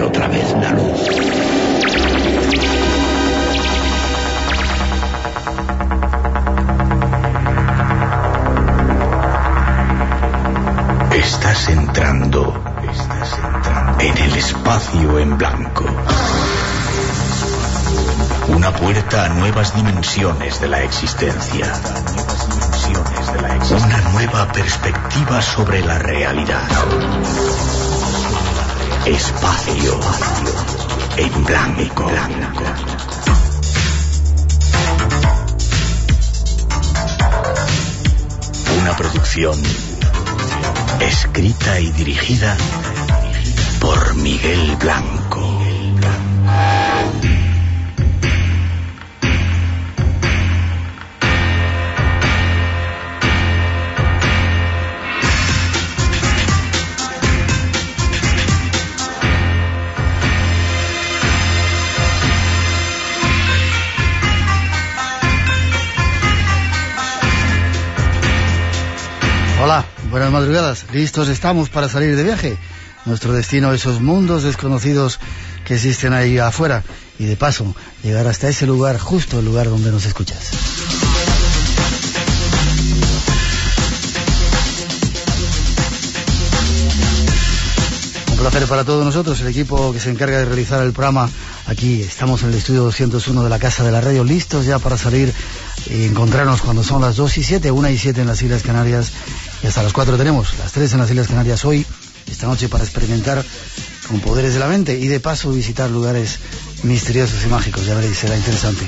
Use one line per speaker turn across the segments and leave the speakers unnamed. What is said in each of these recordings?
otra vez la luz. Estás entrando en el espacio en blanco. Una puerta a nuevas dimensiones de la existencia. Una nueva perspectiva sobre la realidad. Espacio en blanco. Una producción escrita y dirigida por Miguel Blanco.
Hola, buenas madrugadas. Listos estamos para salir de viaje. Nuestro destino, esos mundos desconocidos que existen ahí afuera. Y de paso, llegar hasta ese lugar, justo el lugar donde nos escuchas. Un placer para todos nosotros, el equipo que se encarga de realizar el programa. Aquí estamos en el estudio 201 de la Casa de la Radio, listos ya para salir y encontrarnos cuando son las 2:07, 1:07 en las Islas Canarias. Y hasta las 4 tenemos, las 3 en las Islas Canarias hoy, esta noche, para experimentar con poderes de la mente y de paso visitar lugares misteriosos y mágicos. Ya veréis, será interesante.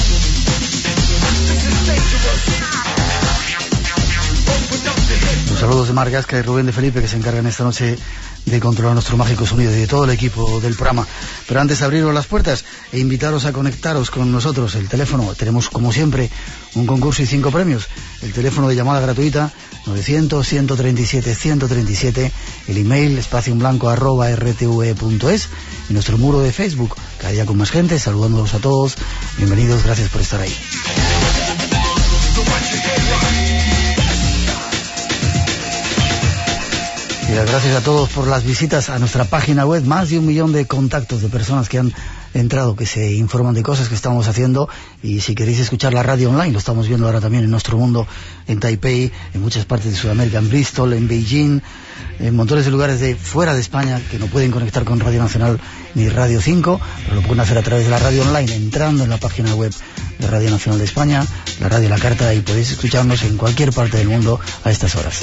Los saludos de Mar Gasca y Rubén de Felipe, que se encargan esta noche de controlar nuestro mágico sonido, y de todo el equipo del programa. Pero antes de abriros las puertas e invitaros a conectaros con nosotros, el teléfono, tenemos como siempre un concurso y 5 premios. El teléfono de llamada gratuita 900-137-137, el email espacioenblanco@rtve.es, y nuestro muro de Facebook, cada día con más gente, saludándolos a todos. Bienvenidos, gracias por estar ahí. Y las gracias a todos por las visitas a nuestra página web. Más de 1 millón de contactos de personas que han entrado, que se informan de cosas que estamos haciendo. Y si queréis escuchar la radio online, lo estamos viendo ahora también en nuestro mundo, en Taipei, en muchas partes de Sudamérica, en Bristol, en Beijing, en montones de lugares de fuera de España que no pueden conectar con Radio Nacional ni Radio 5, pero lo pueden hacer a través de la radio online, entrando en la página web de Radio Nacional de España, la radio La Carta, y podéis escucharnos en cualquier parte del mundo a estas horas.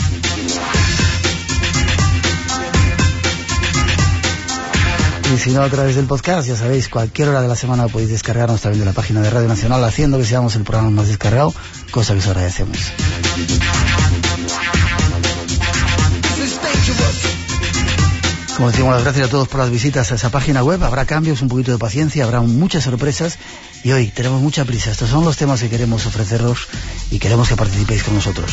Y si no, a través del podcast, ya sabéis, cualquier hora de la semana podéis descargarnos también de la página de Radio Nacional, haciendo que seamos el programa más descargado, cosa que os agradecemos. Como decimos, las gracias a todos por las visitas a esa página web. Habrá cambios, un poquito de paciencia, habrá muchas sorpresas, y hoy tenemos mucha prisa. Estos son los temas que queremos ofreceros y queremos que participéis con nosotros.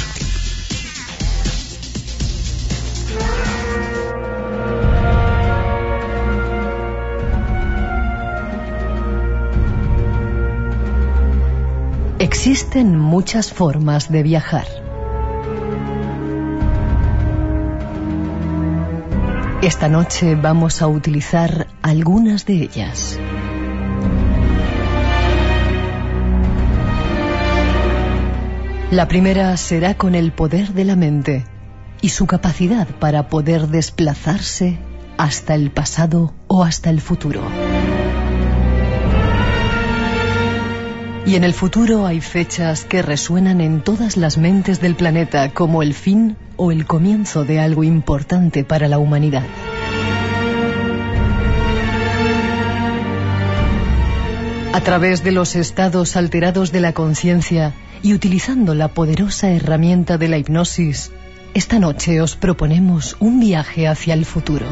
Existen muchas formas de viajar. Esta noche vamos a utilizar algunas de ellas. La primera será con el poder de la mente y su capacidad para poder desplazarse hasta el pasado o hasta el futuro. Y en el futuro hay fechas que resuenan en todas las mentes del planeta como el fin o el comienzo de algo importante para la humanidad. A través de los estados alterados de la conciencia y utilizando la poderosa herramienta de la hipnosis, esta noche os proponemos un viaje hacia el futuro.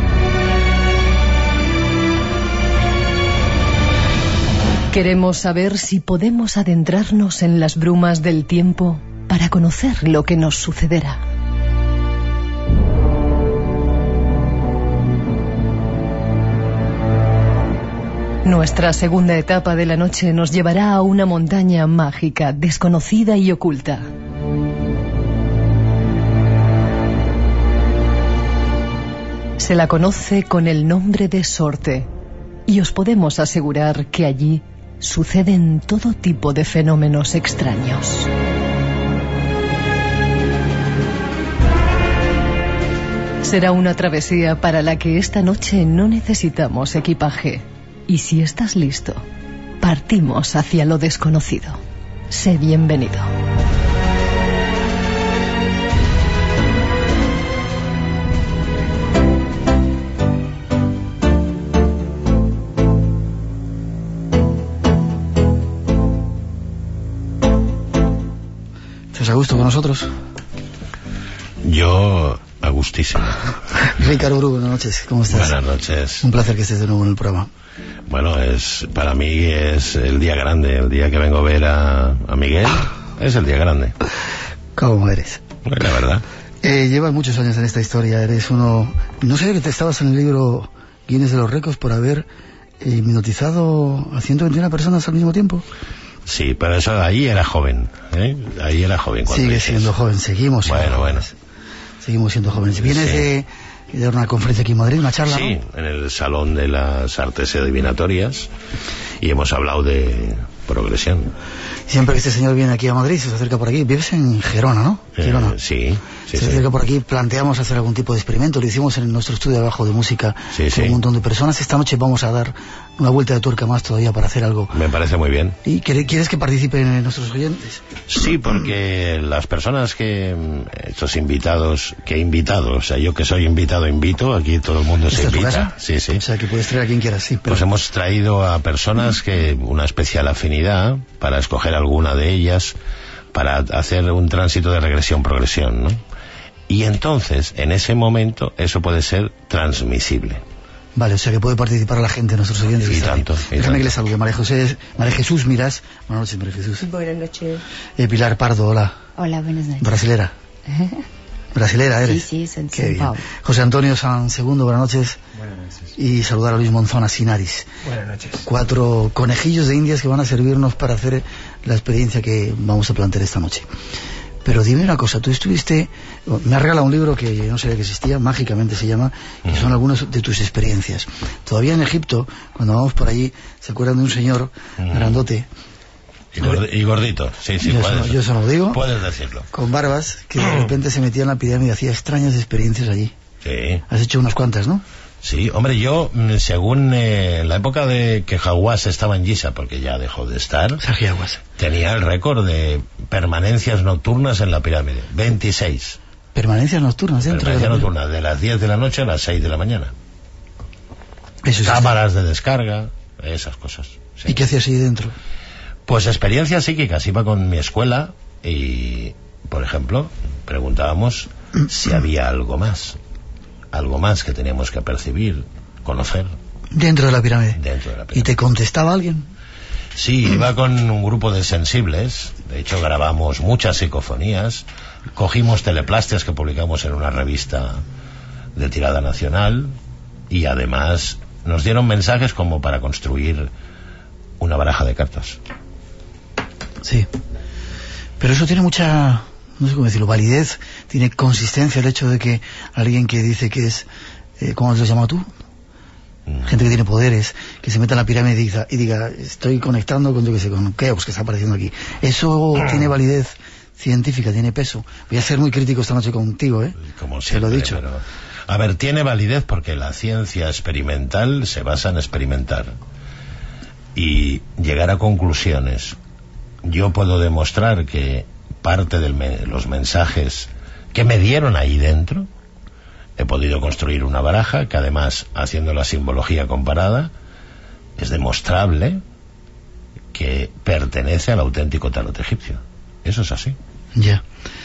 Queremos saber si podemos adentrarnos en las brumas del tiempo para conocer lo que nos sucederá. Nuestra segunda etapa de la noche nos llevará a una montaña mágica, desconocida y oculta. Se la conoce con el nombre de Sorte, y os podemos asegurar que allí suceden todo tipo de fenómenos extraños. Será una travesía para la que esta noche no necesitamos equipaje. Y si estás listo, partimos hacia lo desconocido. Sé bienvenido.
¿Estás a gusto con nosotros?
Yo a gustísimo.
Ricardo Bru, buenas noches, ¿cómo estás?
Buenas noches.
Un placer que estés de nuevo en el programa.
Bueno, para mí es el día grande, el día que vengo a ver a Miguel, es el día grande.
¿Cómo eres?
Pues la verdad.
Llevas muchos años en esta historia, eres uno... No sé que te estabas en el libro Guinness de los Récords por haber hipnotizado a 121 personas al mismo tiempo.
Sí, pero eso ahí era joven, ¿eh? Ahí era joven.
Sigue siendo joven, seguimos siendo jóvenes. Seguimos siendo jóvenes. Vienes de dar una conferencia aquí en Madrid, una charla,
sí,
¿no?
En el Salón de las Artes Adivinatorias, y hemos hablado de progresión.
Siempre que este señor viene aquí a Madrid, se acerca por aquí. Vives en Gerona, ¿no? Gerona.
Sí.
Se acerca por aquí, planteamos hacer algún tipo de experimento. Lo hicimos en nuestro estudio de abajo de música con un montón de personas. Esta noche vamos a dar una vuelta de tuerca más todavía para hacer algo.
Me parece muy bien.
¿Y quieres que participen nuestros oyentes?
Sí, porque las personas estos invitados, o sea, yo que soy invito, aquí todo el mundo se invita.
¿Casa?
Sí.
O sea, que puedes traer a quien quieras, sí. Pero...
Pues hemos traído a personas que una especial afinidad para escoger alguna de ellas, para hacer un tránsito de regresión-progresión, ¿no? Y entonces, en ese momento, eso puede ser transmisible.
Vale, o sea que puede participar la gente, nuestros oyentes.
Y tanto.
Déjame que les salude. María Jesús Miras. Buenas noches, María Jesús.
Buenas noches.
Pilar Pardo, hola.
Hola, buenas noches.
Brasilera. Brasilera eres.
Sí, San
Paulo. José Antonio San Segundo, buenas noches.
Buenas noches.
Y saludar a Luis Monzón Sinaris.
Buenas noches. 4
conejillos de indias que van a servirnos para hacer la experiencia que vamos a plantear esta noche. Pero dime una cosa, tú me has regalado un libro que yo no sabía que existía, mágicamente se llama, y son algunas de tus experiencias. Todavía en Egipto, cuando vamos por allí, se acuerdan de un señor grandote.
Y gordito, sí,
yo eso no lo digo.
Puedes decirlo.
Con barbas, que de repente se metía en la pirámide y hacía extrañas experiencias allí.
Sí.
Has hecho unas cuantas, ¿no?
Sí, hombre, yo, según la época de que Hawass estaba en Giza, porque ya dejó de estar, tenía el récord de permanencias nocturnas en la pirámide, 26.
¿Permanencias nocturnas dentro
de la pirámide? Permanencias nocturnas, de las 10 de la noche a las 6 de la mañana. Cámaras de descarga, esas cosas. Sí.
¿Y qué hacías ahí dentro?
Pues experiencias psíquicas. Iba con mi escuela y, por ejemplo, preguntábamos si había algo más que teníamos que percibir, conocer.
¿Dentro de la pirámide?
Dentro de la pirámide.
¿Y te contestaba alguien?
Sí, iba con un grupo de sensibles. De hecho, grabamos muchas psicofonías. Cogimos teleplastias que publicamos en una revista de tirada nacional. Y además nos dieron mensajes como para construir una baraja de cartas.
Sí. Pero eso tiene mucha... no sé cómo decirlo, validez, tiene consistencia el hecho de que alguien que dice que es, ¿cómo lo has llamado tú? Gente que tiene poderes, que se meta en la pirámide y diga, estoy conectando con, yo que sé, con Keops que está apareciendo aquí. Eso tiene validez científica, tiene peso. Voy a ser muy crítico esta noche contigo,
Como siempre,
te lo he dicho.
Pero, a ver, tiene validez porque la ciencia experimental se basa en experimentar y llegar a conclusiones. Yo puedo demostrar que parte de los mensajes que me dieron ahí dentro, he podido construir una baraja que además, haciendo la simbología comparada, es demostrable que pertenece al auténtico tarot egipcio. Eso es así.
Ya.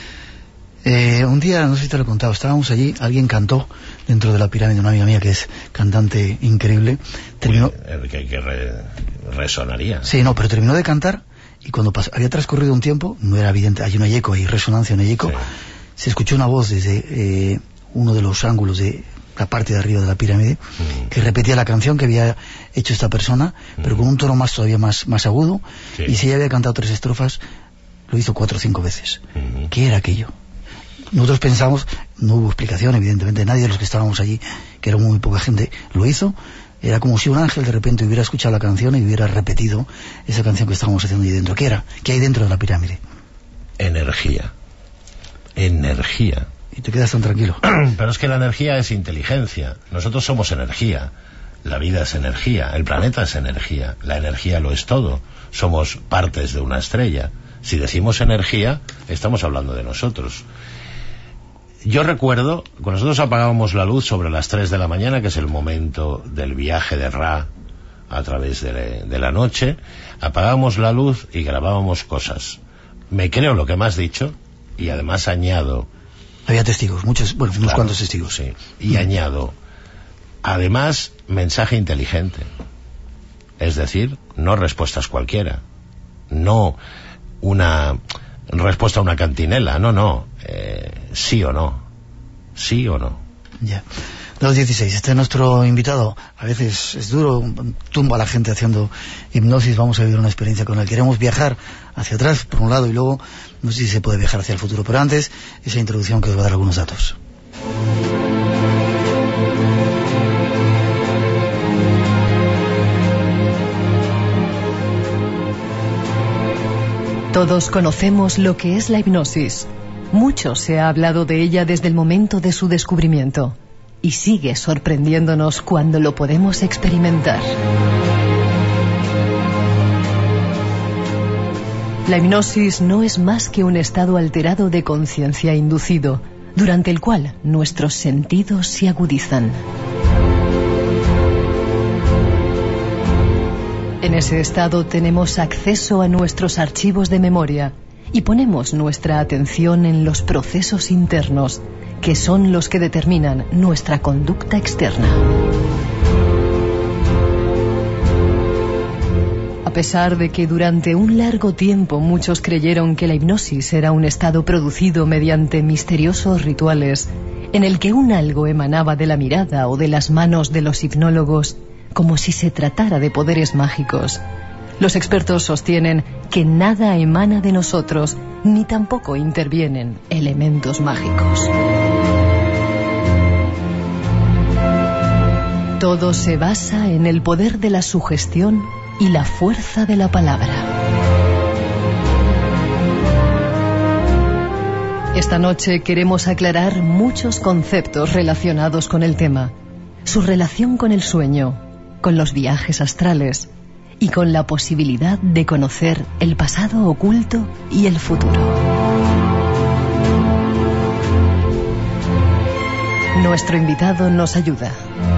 Un día, no sé si te lo he contado, estábamos allí, alguien cantó dentro de la pirámide, una amiga mía que es cantante increíble. Terminó...
que resonaría.
Sí, no, pero terminó de cantar. Y cuando había transcurrido un tiempo, no era evidente, hay un eco, hay resonancia, un eco, se escuchó una voz desde uno de los ángulos de la parte de arriba de la pirámide, que repetía la canción que había hecho esta persona, pero con un tono todavía más agudo, y si ella había cantado 3 estrofas, lo hizo 4 o 5 veces. ¿Qué era aquello? Nosotros pensamos, no hubo explicación, evidentemente, nadie de los que estábamos allí, que era muy poca gente, lo hizo. Era como si un ángel de repente hubiera escuchado la canción y hubiera repetido esa canción que estábamos haciendo ahí dentro. ¿Qué era? ¿Qué hay dentro de la pirámide?
Energía. Energía.
Y te quedas tan tranquilo.
Pero es que la energía es inteligencia. Nosotros somos energía. La vida es energía. El planeta es energía. La energía lo es todo. Somos partes de una estrella. Si decimos energía, estamos hablando de nosotros. Yo recuerdo, cuando nosotros apagábamos la luz sobre las 3 de la mañana, que es el momento del viaje de Ra a través de la noche, apagábamos la luz y grabábamos cosas. Me creo lo que me has dicho, y además añado...
Había testigos, unos cuantos testigos.
Sí, y añado, además, mensaje inteligente. Es decir, no respuestas cualquiera. No una respuesta a una cantinela, no. Sí o no. Sí o no.
Ya. 2:16, este es nuestro invitado. A veces es duro, tumba a la gente haciendo hipnosis. Vamos a vivir una experiencia con él. Queremos viajar hacia atrás, por un lado, y luego no sé si se puede viajar hacia el futuro. Pero antes, esa introducción que os va a dar algunos datos.
Todos conocemos lo que es la hipnosis. Mucho se ha hablado de ella desde el momento de su descubrimiento. Y sigue sorprendiéndonos cuando lo podemos experimentar. La hipnosis no es más que un estado alterado de conciencia inducido, durante el cual nuestros sentidos se agudizan. En ese estado tenemos acceso a nuestros archivos de memoria y ponemos nuestra atención en los procesos internos, que son los que determinan nuestra conducta externa. A pesar de que durante un largo tiempo muchos creyeron que la hipnosis era un estado producido mediante misteriosos rituales, en el que un algo emanaba de la mirada o de las manos de los hipnólogos, como si se tratara de poderes mágicos, los expertos sostienen que nada emana de nosotros, ni tampoco intervienen elementos mágicos. Todo se basa en el poder de la sugestión y la fuerza de la palabra. Esta noche queremos aclarar muchos conceptos relacionados con el tema, su relación con el sueño, con los viajes astrales y con la posibilidad de conocer el pasado oculto y el futuro. Nuestro invitado nos ayuda.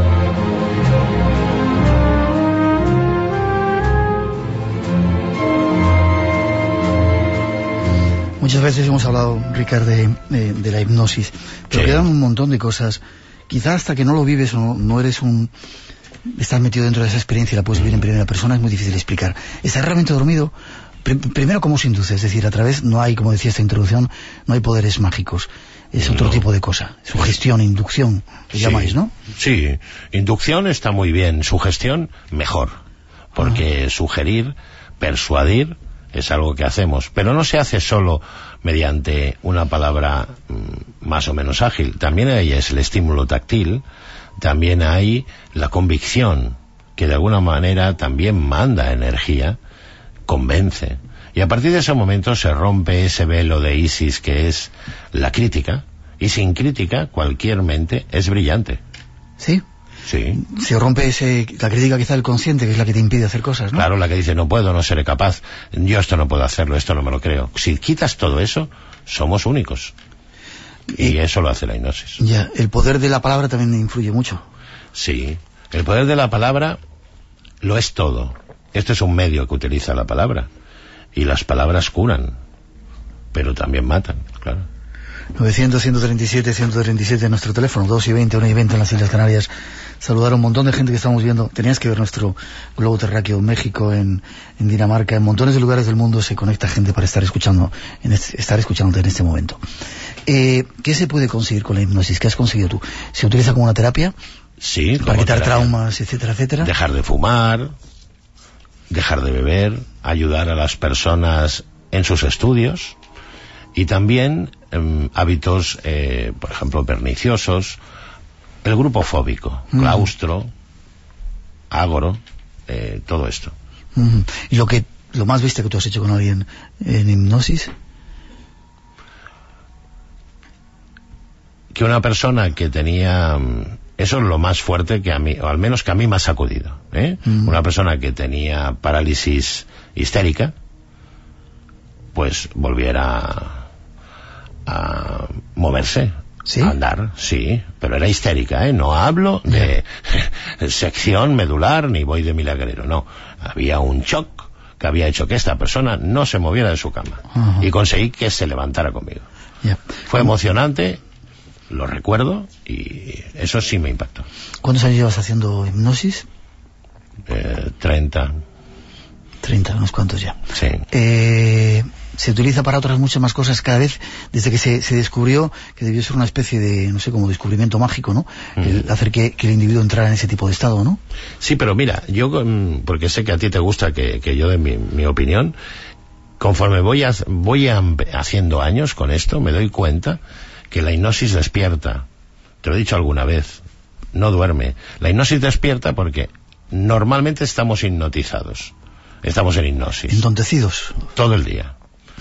Muchas veces hemos hablado, Ricard, de la hipnosis, pero
sí,
quedan un montón de cosas. Quizás hasta que no lo vives o no eres estás metido dentro de esa experiencia y la puedes vivir en primera persona, es muy difícil explicar. ¿Estás realmente dormido? Primero, ¿cómo se induce? Es decir, a través, no hay, como decía esta introducción, no hay poderes mágicos. Es otro tipo de cosa. Sugestión, inducción, que llamáis, ¿no?
Sí, inducción está muy bien, sugestión mejor, porque sugerir, persuadir, es algo que hacemos, pero no se hace solo mediante una palabra más o menos ágil. También ahí es el estímulo táctil, también hay la convicción, que de alguna manera también manda energía, convence. Y a partir de ese momento se rompe ese velo de Isis que es la crítica, y sin crítica cualquier mente es brillante.
¿Sí?
Sí.
Se rompe la crítica quizá del consciente, que es la que te impide hacer cosas, ¿no?
Claro, la que dice no puedo, no seré capaz, yo esto no puedo hacerlo, esto no me lo creo. Si quitas todo eso, somos únicos. Y eso lo hace la hipnosis.
Ya, el poder de la palabra también influye mucho.
Sí, el poder de la palabra lo es todo. Este es un medio que utiliza la palabra. Y las palabras curan, pero también matan, claro.
900-137-137 nuestro teléfono, 2 y 20, 1 y 20 en las Islas Canarias. Saludar a un montón de gente que estamos viendo. Tenías que ver nuestro globo terráqueo en México, en Dinamarca, en montones de lugares del mundo se conecta gente para estar escuchándote en este momento. ¿Qué se puede conseguir con la hipnosis? ¿Qué has conseguido tú? ¿Se utiliza como una terapia?
Sí,
para quitar traumas, etcétera, etcétera.
Dejar de fumar, dejar de beber, ayudar a las personas en sus estudios y también hábitos, por ejemplo, perniciosos, El grupo fóbico, claustro, ágoro, todo esto.
¿Y lo más bestia que tú has hecho con alguien en hipnosis?
Que una persona que tenía... Eso es lo más fuerte que a mí, o al menos que a mí me ha sacudido, Una persona que tenía parálisis histérica, pues volviera a moverse,
¿sí?
A andar, sí, pero era histérica, No hablo de sección medular ni voy de milagrero, no. Había un shock que había hecho que esta persona no se moviera de su cama. Y conseguí que se levantara conmigo. Fue emocionante, lo recuerdo, y eso sí me impactó.
¿Cuántos años llevas haciendo hipnosis?
30,
unos cuantos ya.
Sí.
Se utiliza para otras muchas más cosas cada vez, desde que se descubrió, que debió ser una especie de, no sé, como descubrimiento mágico, ¿no? El hacer que el individuo entrara en ese tipo de estado, ¿no?
Sí, pero mira, yo, porque sé que a ti te gusta que yo dé mi opinión, conforme voy haciendo años con esto, me doy cuenta que la hipnosis despierta. Te lo he dicho alguna vez, no duerme. La hipnosis despierta porque normalmente estamos hipnotizados. Estamos en hipnosis.
Entontecidos.
Todo el día.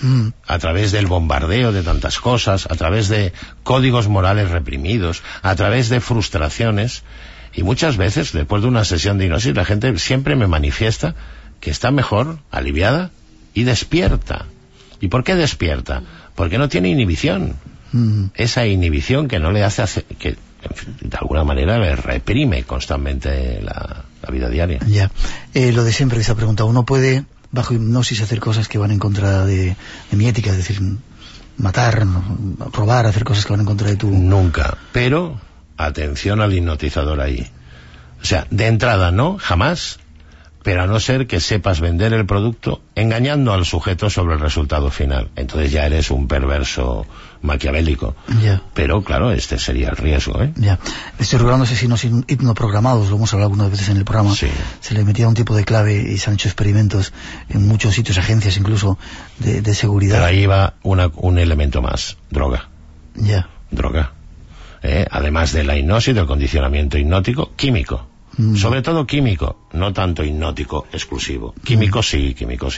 A través del bombardeo de tantas cosas, a través de códigos morales reprimidos, a través de frustraciones. Y muchas veces, después de una sesión de hipnosis, la gente siempre me manifiesta que está mejor, aliviada y despierta. ¿Y por qué despierta? Porque no tiene inhibición. Esa inhibición que no le hace que, en fin, de alguna manera le reprime constantemente la vida diaria.
Ya. Lo de siempre, esa pregunta. ¿Uno puede, bajo hipnosis, hacer cosas que van en contra de mi ética? Es decir, matar, robar, hacer cosas que van en contra de tu...
Nunca. Pero, atención al hipnotizador ahí. O sea, de entrada no, jamás, pero a no ser que sepas vender el producto engañando al sujeto sobre el resultado final. Entonces ya eres un perverso maquiavélico.
Ya.
Pero claro, este sería el riesgo,
Ya. Estoy recordando ese signos hipnoprogramados, lo hemos hablado algunas veces en el programa.
Sí.
Se le metía un tipo de clave y se han hecho experimentos en muchos sitios, agencias incluso de seguridad.
Pero ahí va un elemento más, droga.
Ya.
Droga. Además de la hipnosis, del condicionamiento hipnótico, químico. Sobre todo químico, no tanto hipnótico exclusivo. Químico sí,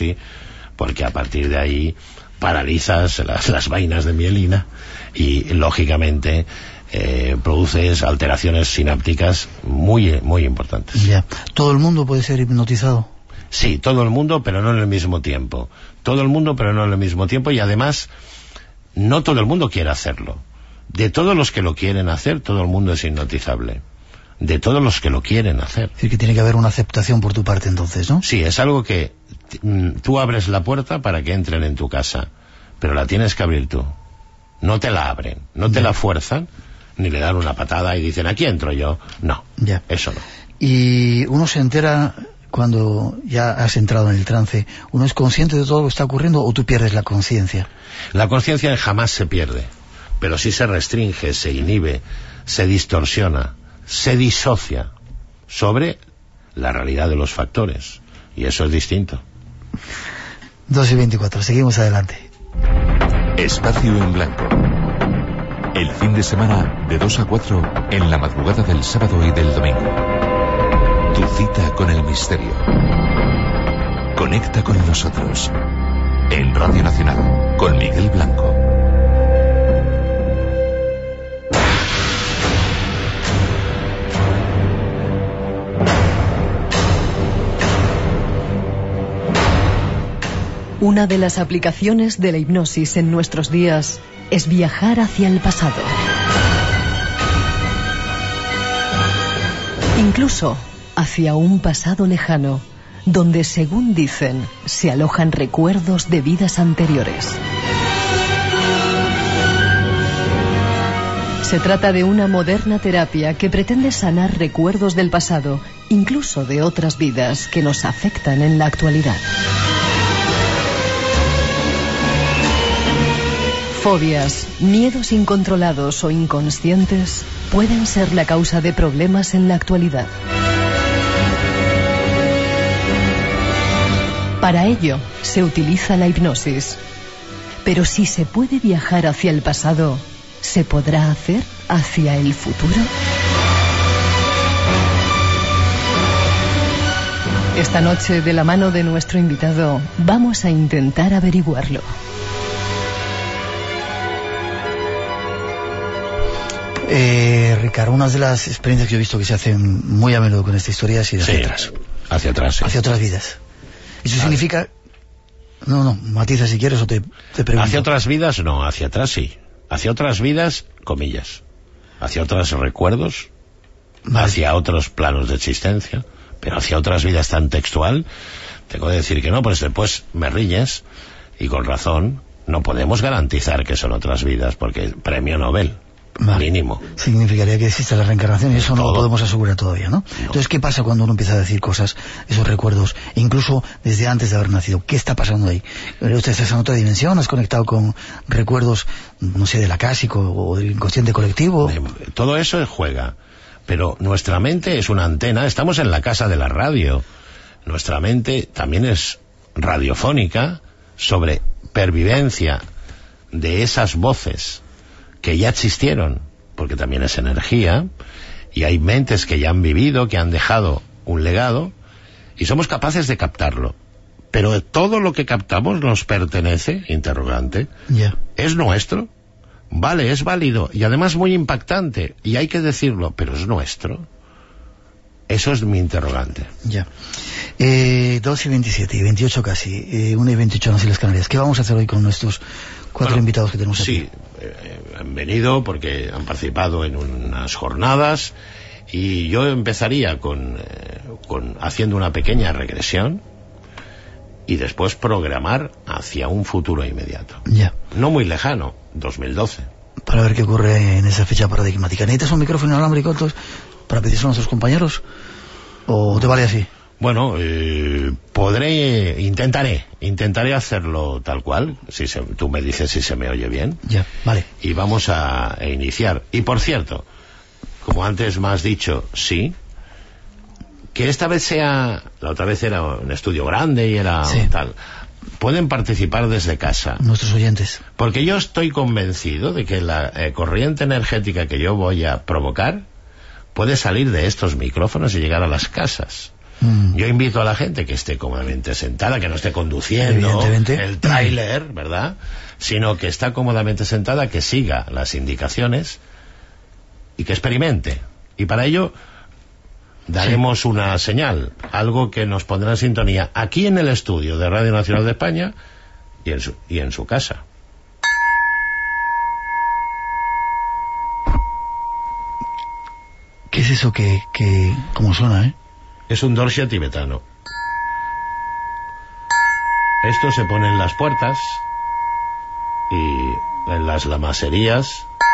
porque a partir de ahí paralizas las vainas de mielina y lógicamente produces alteraciones sinápticas muy, muy importantes.
Ya. ¿Todo el mundo puede ser hipnotizado?
Sí, todo el mundo, pero no en el mismo tiempo. Todo el mundo, pero no en el mismo tiempo, y además no todo el mundo quiere hacerlo. De todos los que lo quieren hacer, todo el mundo es hipnotizable. De todos los que lo quieren hacer.
Es decir, que tiene que haber una aceptación por tu parte entonces, ¿no?
Sí, es algo que tú abres la puerta para que entren en tu casa, pero la tienes que abrir tú. No te la abren, no te la fuerzan, ni le dan una patada y dicen, aquí entro yo. No, eso no.
Y uno se entera cuando ya has entrado en el trance. ¿Uno es consciente de todo lo que está ocurriendo o tú pierdes la conciencia?
La conciencia jamás se pierde, pero sí se restringe, se inhibe, se distorsiona, se disocia sobre la realidad de los factores, y eso es distinto.
2:24, seguimos adelante.
Espacio en Blanco. El fin de semana de 2 a 4 en la madrugada del sábado y del domingo. Tu cita con el misterio. Conecta con nosotros. En Radio Nacional, con Miguel Blanco.
Una de las aplicaciones de la hipnosis en nuestros días es viajar hacia el pasado. Incluso hacia un pasado lejano, donde, según dicen, se alojan recuerdos de vidas anteriores. Se trata de una moderna terapia que pretende sanar recuerdos del pasado, incluso de otras vidas que nos afectan en la actualidad. Fobias, miedos incontrolados o inconscientes pueden ser la causa de problemas en la actualidad. Para ello, se utiliza la hipnosis. Pero si se puede viajar hacia el pasado, ¿se podrá hacer hacia el futuro? Esta noche, de la mano de nuestro invitado, vamos a intentar averiguarlo.
Ricardo, una de las experiencias que yo he visto que se hacen muy a menudo con esta historia es ir hacia atrás.
Hacia atrás, sí.
Hacia otras vidas. Eso significa... No, matiza si quieres o te pregunto.
Hacia otras vidas, no, hacia atrás sí. Hacia otras vidas, comillas. Hacia otros recuerdos, vale. Hacia otros planos de existencia, pero hacia otras vidas tan textual, tengo que decir que no, pues después me riñes, y con razón, no podemos garantizar que son otras vidas, porque premio Nobel. Vale. Mínimo.
Significaría que existe la reencarnación y eso no lo podemos asegurar todavía, ¿no? Entonces, ¿qué pasa cuando uno empieza a decir cosas, esos recuerdos, incluso desde antes de haber nacido? ¿Qué está pasando ahí? ¿Usted está en otra dimensión? ¿Has conectado con recuerdos, no sé, del acásico o del inconsciente colectivo?
Todo eso juega, pero nuestra mente es una antena. Estamos en la casa de la radio. Nuestra mente también es radiofónica sobre pervivencia de esas voces que ya existieron, porque también es energía, y hay mentes que ya han vivido, que han dejado un legado, y somos capaces de captarlo. Pero todo lo que captamos nos pertenece, interrogante, ¿es nuestro? Vale, es válido, y además muy impactante, y hay que decirlo, pero ¿es nuestro? Eso es mi interrogante.
2:27 y 28 casi, 1:28 en las Islas Canarias. ¿Qué vamos a hacer hoy con nuestros cuatro invitados que tenemos aquí?
Sí, han venido porque han participado en unas jornadas, y yo empezaría con haciendo una pequeña regresión y después programar hacia un futuro inmediato. No muy lejano, 2012.
Para ver qué ocurre en esa fecha paradigmática. ¿Necesitas un micrófono inalámbrico entonces para pedirse a nuestros compañeros? ¿O te vale así?
Bueno, intentaré hacerlo tal cual, tú me dices si se me oye bien.
Vale.
Y vamos a iniciar. Y por cierto, como antes me has dicho, sí, que esta vez la otra vez era un estudio grande y era tal. Pueden participar desde casa.
Nuestros oyentes.
Porque yo estoy convencido de que la corriente energética que yo voy a provocar puede salir de estos micrófonos y llegar a las casas. Yo invito a la gente que esté cómodamente sentada, que no esté conduciendo el tráiler, ¿verdad? Sino que está cómodamente sentada, que siga las indicaciones y que experimente. Y para ello daremos una señal, algo que nos pondrá en sintonía aquí en el estudio de Radio Nacional de España y en su casa.
¿Qué es eso que cómo suena,
Es un dorsia tibetano. Esto se pone en las puertas y en las lamaserías.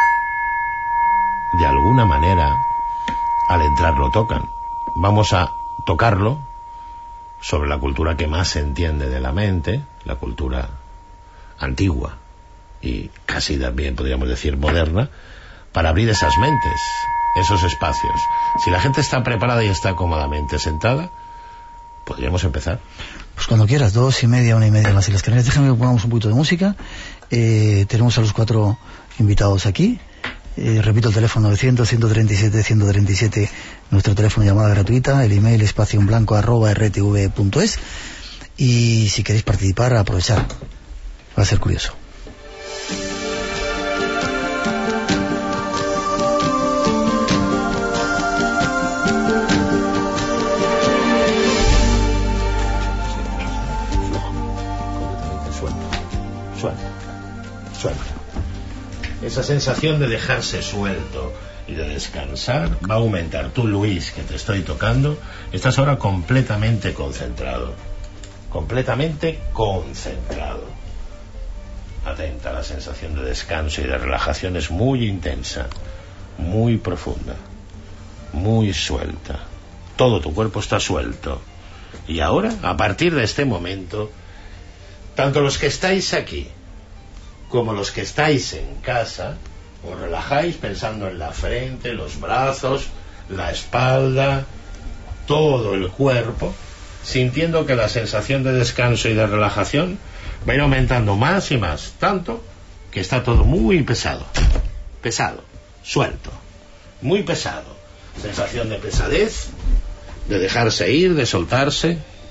De alguna manera, al entrar lo tocan. Vamos a tocarlo sobre la cultura que más se entiende de la mente, la cultura antigua y casi también podríamos decir moderna, para abrir esas mentes, esos espacios. Si la gente está preparada y está cómodamente sentada, podríamos empezar.
Pues cuando quieras, 2:30, 1:30 en las Islas Canarias. Déjame que pongamos un poquito de música. Tenemos a los cuatro invitados aquí. Repito el teléfono 900-137-137, nuestro teléfono de llamada gratuita, el email espacioenblanco@rtv.es, y si queréis participar, aprovechar, va a ser curioso.
Suelto. Esa sensación de dejarse suelto y de descansar va a aumentar. Tú, Luis, que te estoy tocando, estás ahora completamente concentrado. Atenta, la sensación de descanso y de relajación es muy intensa, muy profunda, muy suelta. Todo tu cuerpo está suelto. Y ahora, a partir de este momento, tanto los que estáis aquí como los que estáis en casa, os relajáis pensando en la frente, los brazos, la espalda, todo el cuerpo, sintiendo que la sensación de descanso y de relajación va a ir aumentando más y más, tanto que está todo muy pesado, suelto, muy pesado. Sensación de pesadez, de dejarse ir, de soltarse,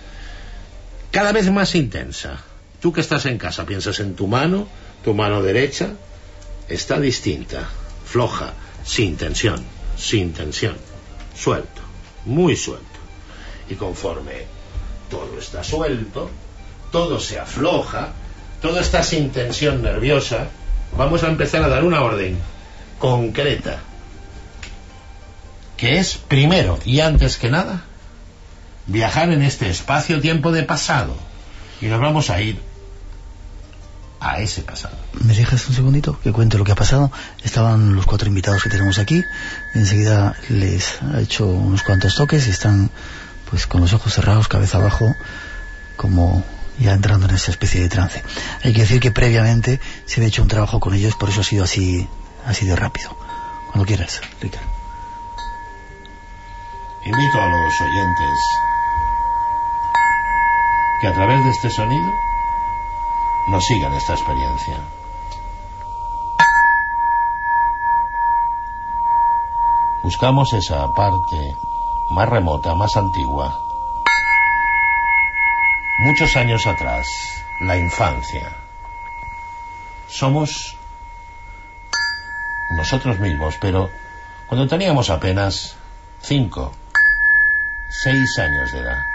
cada vez más intensa. Tú que estás en casa, piensas en tu mano derecha está distinta, floja, sin tensión, suelto, muy suelto. Y conforme todo está suelto, todo se afloja, todo está sin tensión nerviosa, vamos a empezar a dar una orden concreta, que es, primero y antes que nada, viajar en este espacio-tiempo de pasado. Y nos vamos a ir a ese pasado.
¿Me dejas un segundito que cuente lo que ha pasado? Estaban los 4 invitados que tenemos aquí, enseguida les ha hecho unos cuantos toques y están pues con los ojos cerrados, cabeza abajo, como ya entrando en esa especie de trance. Hay que decir que previamente se había hecho un trabajo con ellos, por eso ha sido así de rápido. Cuando quieras, Ricardo.
Invito a los oyentes que a través de este sonido nos sigan esta experiencia. Buscamos esa parte más remota, más antigua. Muchos años atrás, la infancia. Somos nosotros mismos, pero cuando teníamos apenas 5, 6 años de edad.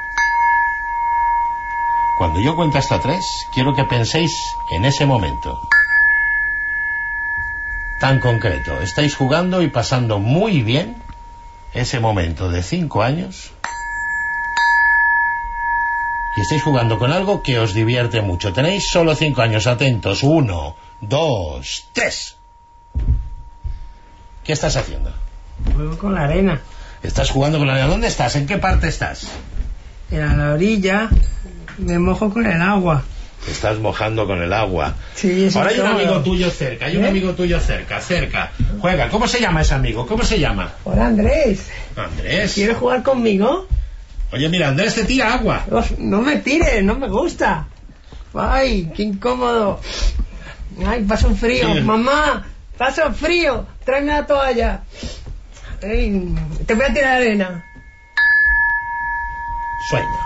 Cuando yo cuento hasta 3, quiero que penséis en ese momento tan concreto. Estáis jugando y pasando muy bien ese momento de 5 años y estáis jugando con algo que os divierte mucho. Tenéis solo 5 años, atentos. 1, 2, 3. ¿Qué estás haciendo?
Juego con la arena.
Estás jugando con la arena. ¿Dónde estás? ¿En qué parte estás?
En la orilla. Me mojo con el agua.
Te estás mojando con el agua.
Sí,
ahora hay un amigo tuyo cerca. Hay un amigo tuyo cerca. Juega. ¿Cómo se llama ese amigo? ¿Cómo se llama?
Hola, Andrés.
Andrés.
¿Quieres jugar conmigo?
Oye, mira, Andrés te tira agua.
No me tires, no me gusta. Ay, qué incómodo. Ay, paso frío. Sí. Mamá, paso frío. Tráeme la toalla. Ay, te voy a tirar arena.
Sueña.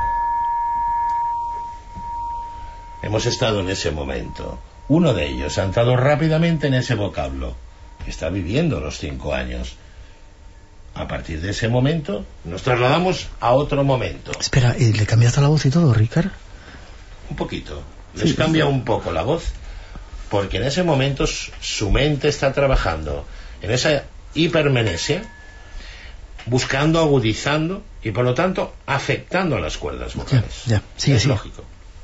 Hemos estado en ese momento. Uno de ellos ha entrado rápidamente en ese vocablo. Está viviendo los 5 años. A partir de ese momento nos trasladamos a otro momento.
Espera, ¿y le cambiaste la voz y todo, Ricard?
Un poquito. Les cambia un poco la voz, porque en ese momento su mente está trabajando en esa hipermenesia, buscando, agudizando y por lo tanto afectando a las cuerdas vocales.
Ya. Sí,
es lógico.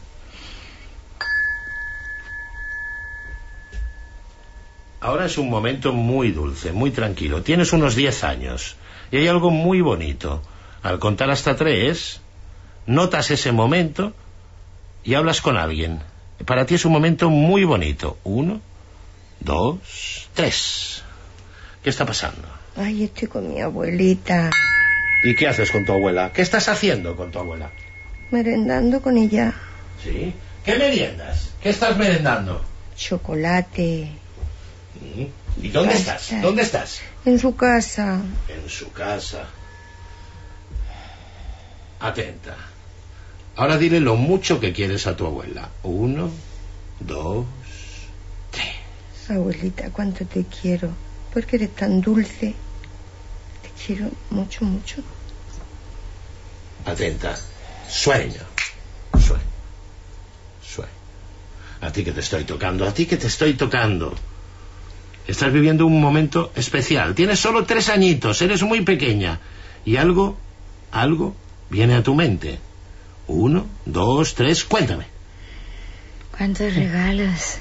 Ahora es un momento muy dulce, muy tranquilo. Tienes unos 10 años y hay algo muy bonito. Al contar hasta 3, notas ese momento y hablas con alguien. Para ti es un momento muy bonito. 1, 2, 3. ¿Qué está pasando?
Ay, estoy con mi abuelita.
¿Y qué haces con tu abuela? ¿Qué estás haciendo con tu abuela?
Merendando con ella.
¿Sí? ¿Qué meriendas? ¿Qué estás merendando?
Chocolate.
¿Y dónde estás? ¿Dónde estás?
En su casa.
En su casa. Atenta. Ahora dile lo mucho que quieres a tu abuela. 1, 2, 3.
Abuelita, cuánto te quiero. Porque eres tan dulce. Te quiero mucho, mucho.
Atenta. Sueño. A ti que te estoy tocando. Estás viviendo un momento especial. Tienes solo 3 añitos, eres muy pequeña. Y algo viene a tu mente. 1, 2, 3, cuéntame.
¿Cuántos regalos?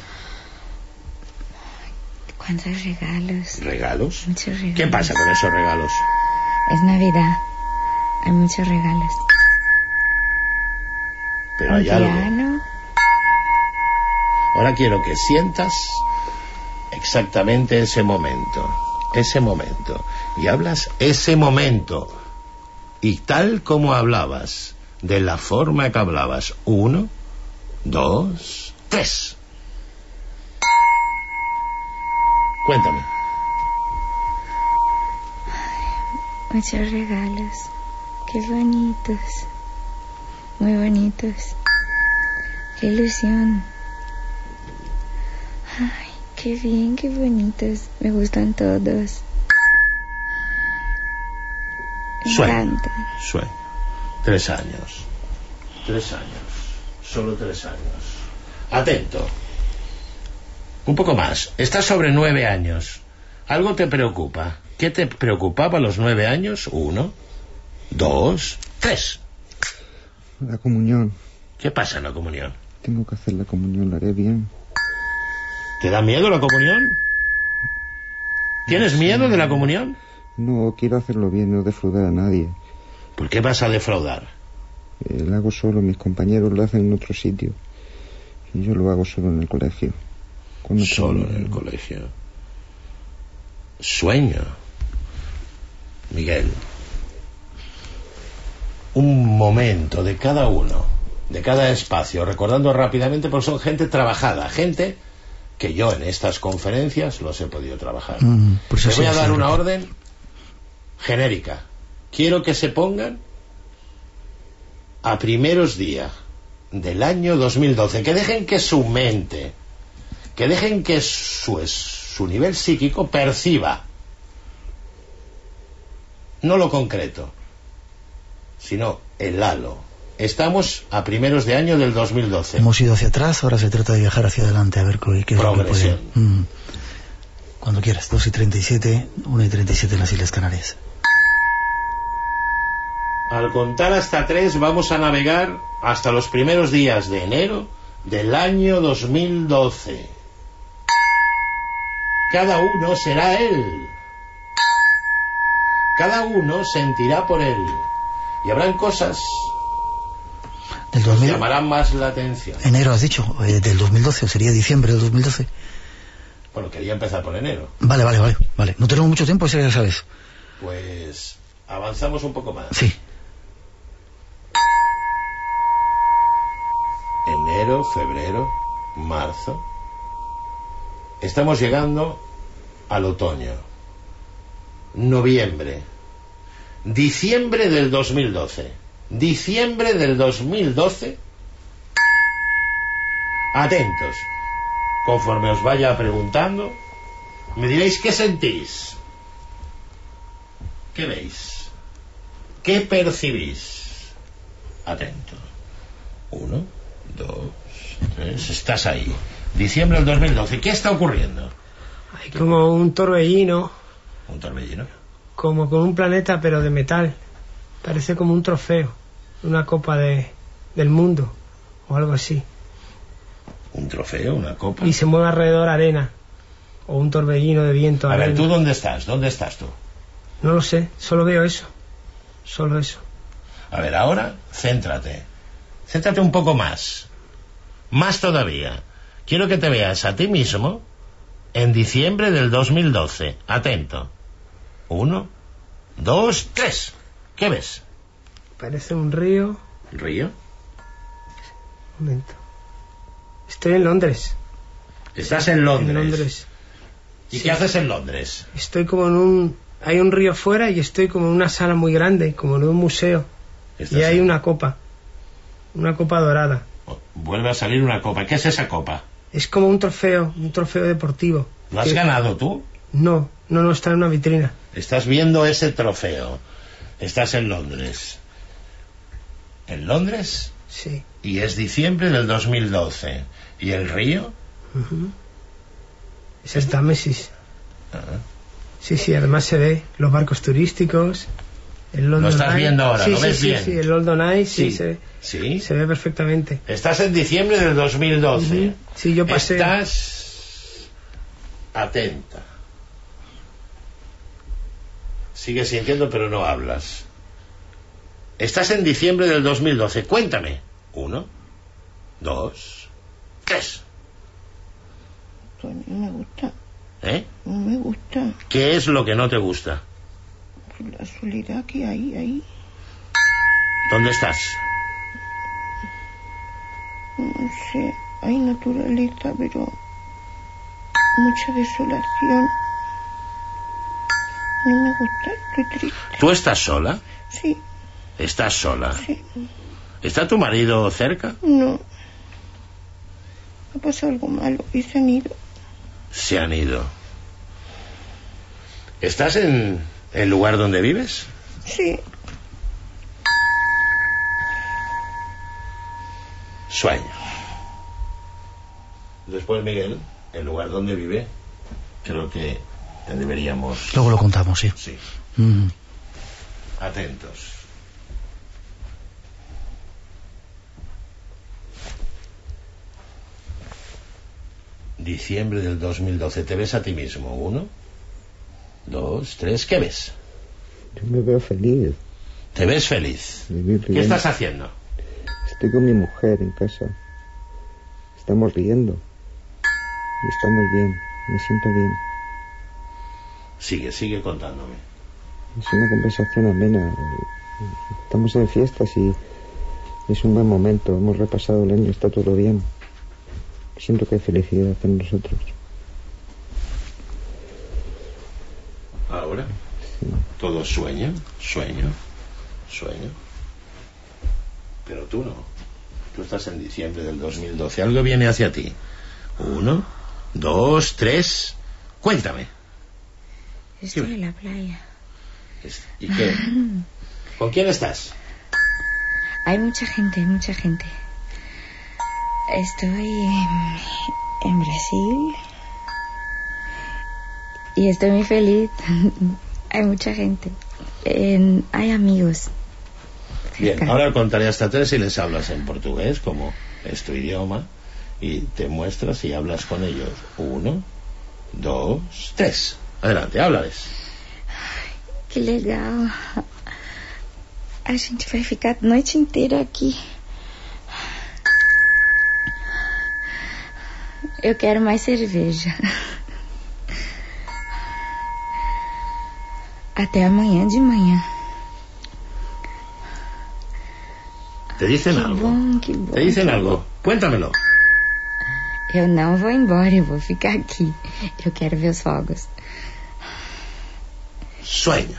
¿Cuántos regalos?
¿Regalos?
Muchos regalos.
¿Qué pasa con esos regalos?
Es Navidad. Hay muchos regalos.
Pero hay algo. Ahora quiero que sientas exactamente ese momento, y hablas ese momento, y tal como hablabas, de la forma que hablabas. 1, 2, 3. Cuéntame.
Muchos regalos, qué bonitos. muy bonitos. Qué ilusión. Ay, qué bien, qué bonitos. Me gustan todos. Me encanta.
Sueño. 3 años. 3 años. Solo 3 años. Atento. Un poco más. Estás sobre 9 años. ¿Algo te preocupa? ¿Qué te preocupaba a los 9 años? 1, 2, 3.
La comunión.
¿Qué pasa en la comunión?
Tengo que hacer la comunión, la haré bien.
¿Te da miedo la comunión? ¿Tienes miedo de la comunión?
No, quiero hacerlo bien, no defraudar a nadie.
¿Por qué vas a defraudar?
Lo hago solo, mis compañeros lo hacen en otro sitio. Y yo lo hago solo en el colegio.
Solo en el colegio. Sueño. Miguel. Un momento de cada uno, de cada espacio, recordando rápidamente, porque son gente trabajada, gente que yo en estas conferencias los he podido trabajar. Les voy a dar una orden genérica. Quiero que se pongan a primeros días del año 2012, que dejen que su mente, que dejen que su nivel psíquico perciba no lo concreto, sino el halo. Estamos a primeros de año del 2012.
Hemos ido hacia atrás, ahora se trata de viajar hacia adelante, a ver qué es lo que puede. Cuando quieras, 2:37, 1:37 en las Islas Canarias.
Al contar hasta 3 vamos a navegar hasta los primeros días de enero del año 2012. Cada uno será él. Cada uno sentirá por él. Y habrán cosas
del
que llamarán más la atención.
Enero has dicho, del 2012, o sería diciembre del 2012.
Bueno, quería empezar por enero.
Vale. No tenemos mucho tiempo, eso ya sabes.
Pues avanzamos un poco más.
Sí.
Enero, febrero, marzo. Estamos llegando al otoño. Noviembre. Diciembre del 2012. Diciembre del 2012. Atentos. Conforme os vaya preguntando, me diréis qué sentís. ¿Qué veis? ¿Qué percibís? Atento. 1, 2, 3. Estás ahí. Diciembre del 2012. ¿Qué está ocurriendo?
Hay como un torbellino.
¿Un torbellino?
Como con un planeta, pero de metal. Parece como un trofeo. Una copa del mundo. O algo así.
¿Un trofeo? ¿Una copa?
Y se mueve alrededor arena. O un torbellino de viento.
A
arena.
ver, ¿tú dónde estás? ¿Dónde estás tú?
No lo sé. Solo veo eso. Solo eso.
A ver, ahora, céntrate. Céntrate un poco más. Más todavía. Quiero que te veas a ti mismo en diciembre del 2012. Atento. 1, 2, 3. ¿Qué ves?
Parece un río.
¿Río?
Un momento. Estoy en Londres.
Estás en Londres.
En Londres.
¿Y
sí.
qué haces en Londres?
Estoy como en un... Hay un río fuera y estoy como en una sala muy grande, como en un museo. Y hay una copa. Una copa dorada.
Vuelve a salir una copa. ¿Qué es esa copa?
Es como un trofeo deportivo.
¿Lo has ganado tú?
No, está en una vitrina.
Estás viendo ese trofeo. Estás en Londres. ¿En Londres?
Sí.
Y es diciembre del 2012. ¿Y el río?
Es el Támesis. Sí, además se ve los barcos turísticos. El London
lo estás
Eye.
viendo ahora,
sí,
¿lo ves
sí,
bien?
Sí, el London Eye, sí.
Sí.
Se ve perfectamente.
Estás en diciembre del 2012.
Sí, yo pasé.
Estás atenta. Sigues sintiendo, pero no hablas. Estás en diciembre del 2012. Cuéntame. 1, 2, 3.
Pues no me gusta.
¿Eh?
No me gusta.
¿Qué es lo que no te gusta?
La soledad que hay ahí.
¿Dónde estás?
No sé, hay naturaleza, pero mucha desolación. No me gusta, estoy triste.
¿Tú estás sola?
Sí.
¿Estás sola?
Sí.
¿Está tu marido cerca?
No. Ha pasado algo malo y se han ido.
Se han ido. ¿Estás en el lugar donde vives?
Sí.
Sueño. Después, Miguel, el lugar donde vive, creo que deberíamos...
Luego lo contamos, sí.
Sí.
Mm.
Atentos. Diciembre del 2012. ¿Te ves a ti mismo? 1, 2, 3. ¿Qué ves?
Yo me veo feliz.
¿Te ves feliz? ¿Qué estás haciendo?
Estoy con mi mujer en casa. Estamos riendo. Y estamos bien. Me siento bien.
Sigue contándome.
Es una conversación amena. Estamos en fiestas y es un buen momento. Hemos repasado el año, está todo bien. Siento que hay felicidad en nosotros.
Ahora,
Sí.
todo sueño. Pero tú no. Tú estás en diciembre del 2012. Algo viene hacia ti. 1, 2, 3. Cuéntame.
Estoy en la playa.
¿Y qué? ¿Con quién estás?
Hay mucha gente. Estoy en Brasil y estoy muy feliz. Hay mucha gente. Hay amigos.
Bien, ahora contaré hasta 3 y les hablas en portugués, como es tu idioma, y te muestras y hablas con ellos. 1, 2, 3. Adelante, háblales.
Que legal. A gente vai ficar a noite inteira aqui. Eu quero mais cerveja. Até amanhã de manhã.
¿Te dicen algo?
Que bom.
¿Te dicen algo? Cuéntamelo.
Eu não vou embora, eu vou ficar aqui. Eu quero ver os fogos.
Sueño.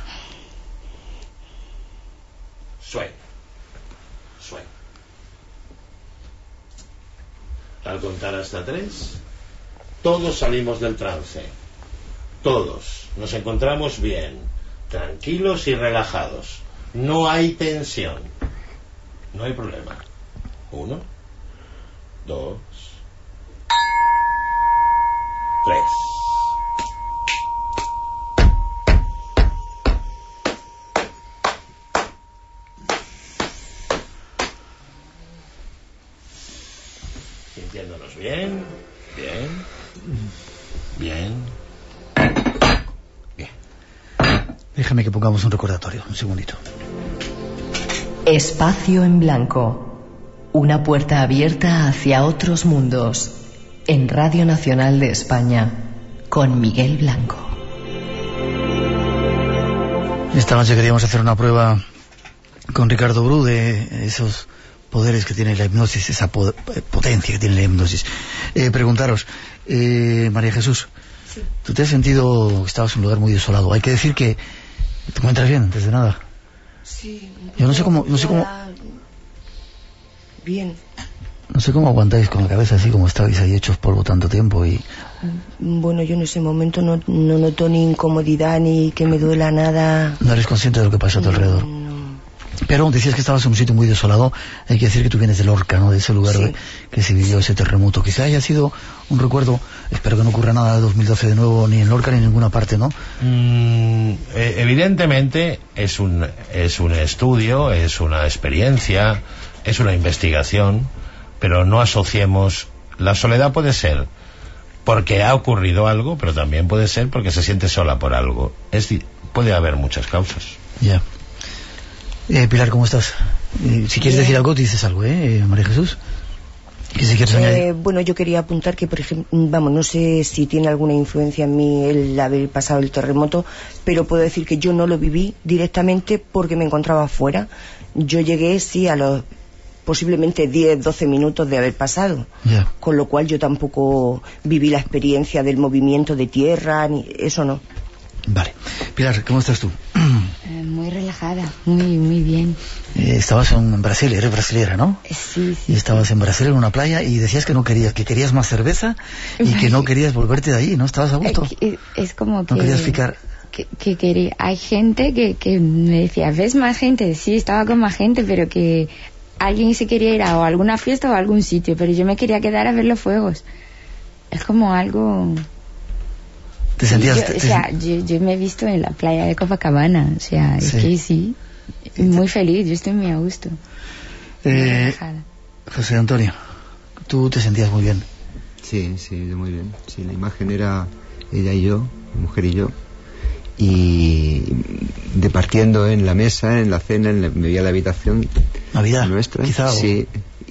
Al contar hasta 3, todos salimos del trance. Todos nos encontramos bien, tranquilos y relajados. No hay tensión. No hay problema. 1, 2, 3. Sintiéndonos bien.
Déjame que pongamos un recordatorio, un segundito.
Espacio en blanco. Una puerta abierta hacia otros mundos. En Radio Nacional de España, con Miguel Blanco.
Esta noche queríamos hacer una prueba con Ricardo Bru de esos poderes que tiene la hipnosis, esa potencia que tiene la hipnosis. Preguntaros, María Jesús,
Sí.
¿tú te has sentido que estabas en un lugar muy desolado? Hay que decir que te encuentras bien, antes de nada.
Sí.
Yo no sé cómo...
Bien.
No sé cómo aguantáis con la cabeza así como estabais ahí hechos polvo tanto tiempo y...
Bueno, yo en ese momento no noto ni incomodidad ni que me duela nada.
No eres consciente de lo que pasa a tu alrededor.
No.
Pero decías que estabas en un sitio muy desolado. Hay que decir que tú vienes de Lorca, ¿no? De ese lugar
Sí.
que se vivió ese terremoto. Quizá haya sido un recuerdo. Espero que no ocurra nada de 2012 de nuevo, ni en Lorca ni en ninguna parte, ¿no?
Evidentemente es un estudio, es una experiencia, es una investigación, pero no asociemos. La soledad puede ser porque ha ocurrido algo, pero también puede ser porque se siente sola por algo. Puede haber muchas causas.
Ya. Pilar, ¿cómo estás? Si quieres decir algo, dices algo, María Jesús. ¿Qué si quieres añadir?
Bueno, yo quería apuntar que, por ejemplo, no sé si tiene alguna influencia en mí el haber pasado el terremoto, pero puedo decir que yo no lo viví directamente porque me encontraba afuera. Yo llegué, sí, a los posiblemente 10, 12 minutos de haber pasado, con lo cual yo tampoco viví la experiencia del movimiento de tierra, ni eso no.
Vale. Pilar, ¿cómo estás tú?
Muy relajada.
relajada, muy bien.
Estabas en Brasil, eres brasileña, ¿no?
Sí.
Y estabas en Brasil en una playa y decías que no querías, que querías más cerveza y que no querías volverte de ahí, ¿no? ¿Estabas a gusto?
Es como que...
No querías ficar...
Que quería... Hay gente que me decía, ¿ves más gente? Sí, estaba con más gente, pero que alguien se quería ir a alguna fiesta o a algún sitio, pero yo me quería quedar a ver los fuegos. Es como algo...
¿Te sentías...?
Yo me he visto en la playa de Copacabana, o sea, es que sí, muy feliz, yo estoy muy a gusto.
José Antonio, ¿tú te sentías muy bien?
Sí, muy bien. Sí, la imagen era ella y yo, mi mujer y yo, y departiendo en la mesa, en la cena, me veía la habitación
Navidad,
nuestra,
quizá,
sí,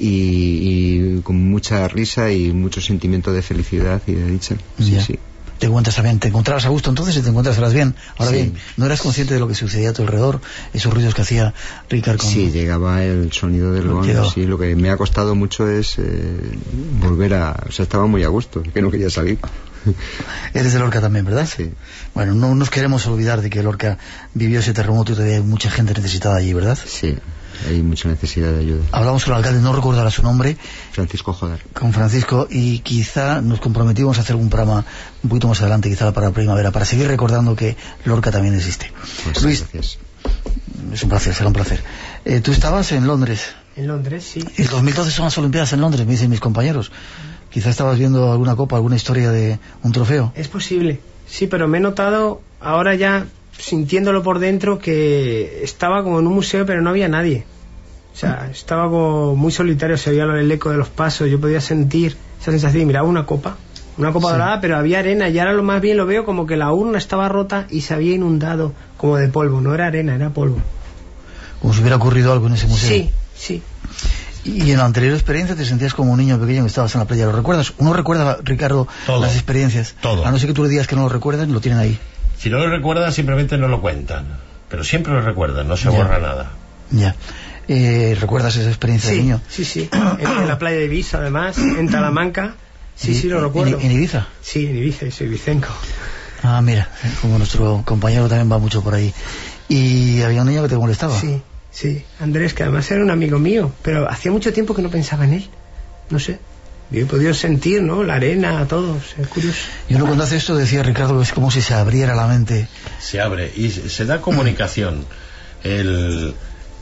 y con mucha risa y mucho sentimiento de felicidad y de dicha. Sí.
¿Te encuentras bien? ¿Te encontrabas a gusto entonces y te encontrarás bien? Ahora bien, ¿no eras consciente de lo que sucedía a tu alrededor? Esos ruidos que hacía Ricard con...
Sí, llegaba el sonido del gong. Sí, lo que me ha costado mucho es volver a... O sea, estaba muy a gusto, que no quería salir.
Eres de Lorca también, ¿verdad?
Sí.
Bueno, no nos queremos olvidar de que Lorca vivió ese terremoto y todavía hay mucha gente necesitada allí, ¿verdad?
Sí, hay mucha necesidad de ayuda.
Hablamos con el alcalde, no recordará su nombre.
Francisco Jodar.
Con Francisco, y quizá nos comprometimos a hacer un programa un poquito más adelante, quizá para primavera, para seguir recordando que Lorca también existe.
Pues
Luis,
gracias.
Es un placer, será un placer. Tú estabas en Londres.
En Londres, sí.
El 2012 son las Olimpiadas en Londres, me dicen mis compañeros. Quizá estabas viendo alguna copa, alguna historia de un trofeo.
Es posible, sí, pero me he notado ahora ya, sintiéndolo por dentro, que estaba como en un museo pero no había nadie. O sea, estaba como muy solitario, se oía el eco de los pasos, yo podía sentir esa sensación y miraba una copa dorada, pero había arena, y ahora lo más bien lo veo como que la urna estaba rota y se había inundado como de polvo, no era arena, era polvo.
Como si hubiera ocurrido algo en ese museo.
Sí.
Y en la anterior experiencia te sentías como un niño pequeño que estabas en la playa. ¿Lo recuerdas? ¿Uno recuerda, Ricardo,
todo,
las experiencias?
Todo.
A no ser que tú le digas que no lo recuerdan, lo tienen ahí.
Si no lo recuerdan, simplemente no lo cuentan. Pero siempre lo recuerdan, no se borra nada.
Ya. ¿Recuerdas esa experiencia de niño?
Sí. En la playa de Ibiza, además, en Talamanca. Sí, lo recuerdo.
¿En Ibiza?
Sí, en Ibiza, soy ibicenco.
Ah, mira, como nuestro compañero también va mucho por ahí. ¿Y había un niño que te molestaba?
Sí, Andrés, que además era un amigo mío, pero hacía mucho tiempo que no pensaba en él. No sé, yo he podido sentir, ¿no? La arena, todo, es curioso.
Y uno cuando hace esto, decía Ricardo, es como si se abriera la mente.
Se abre y se da comunicación. El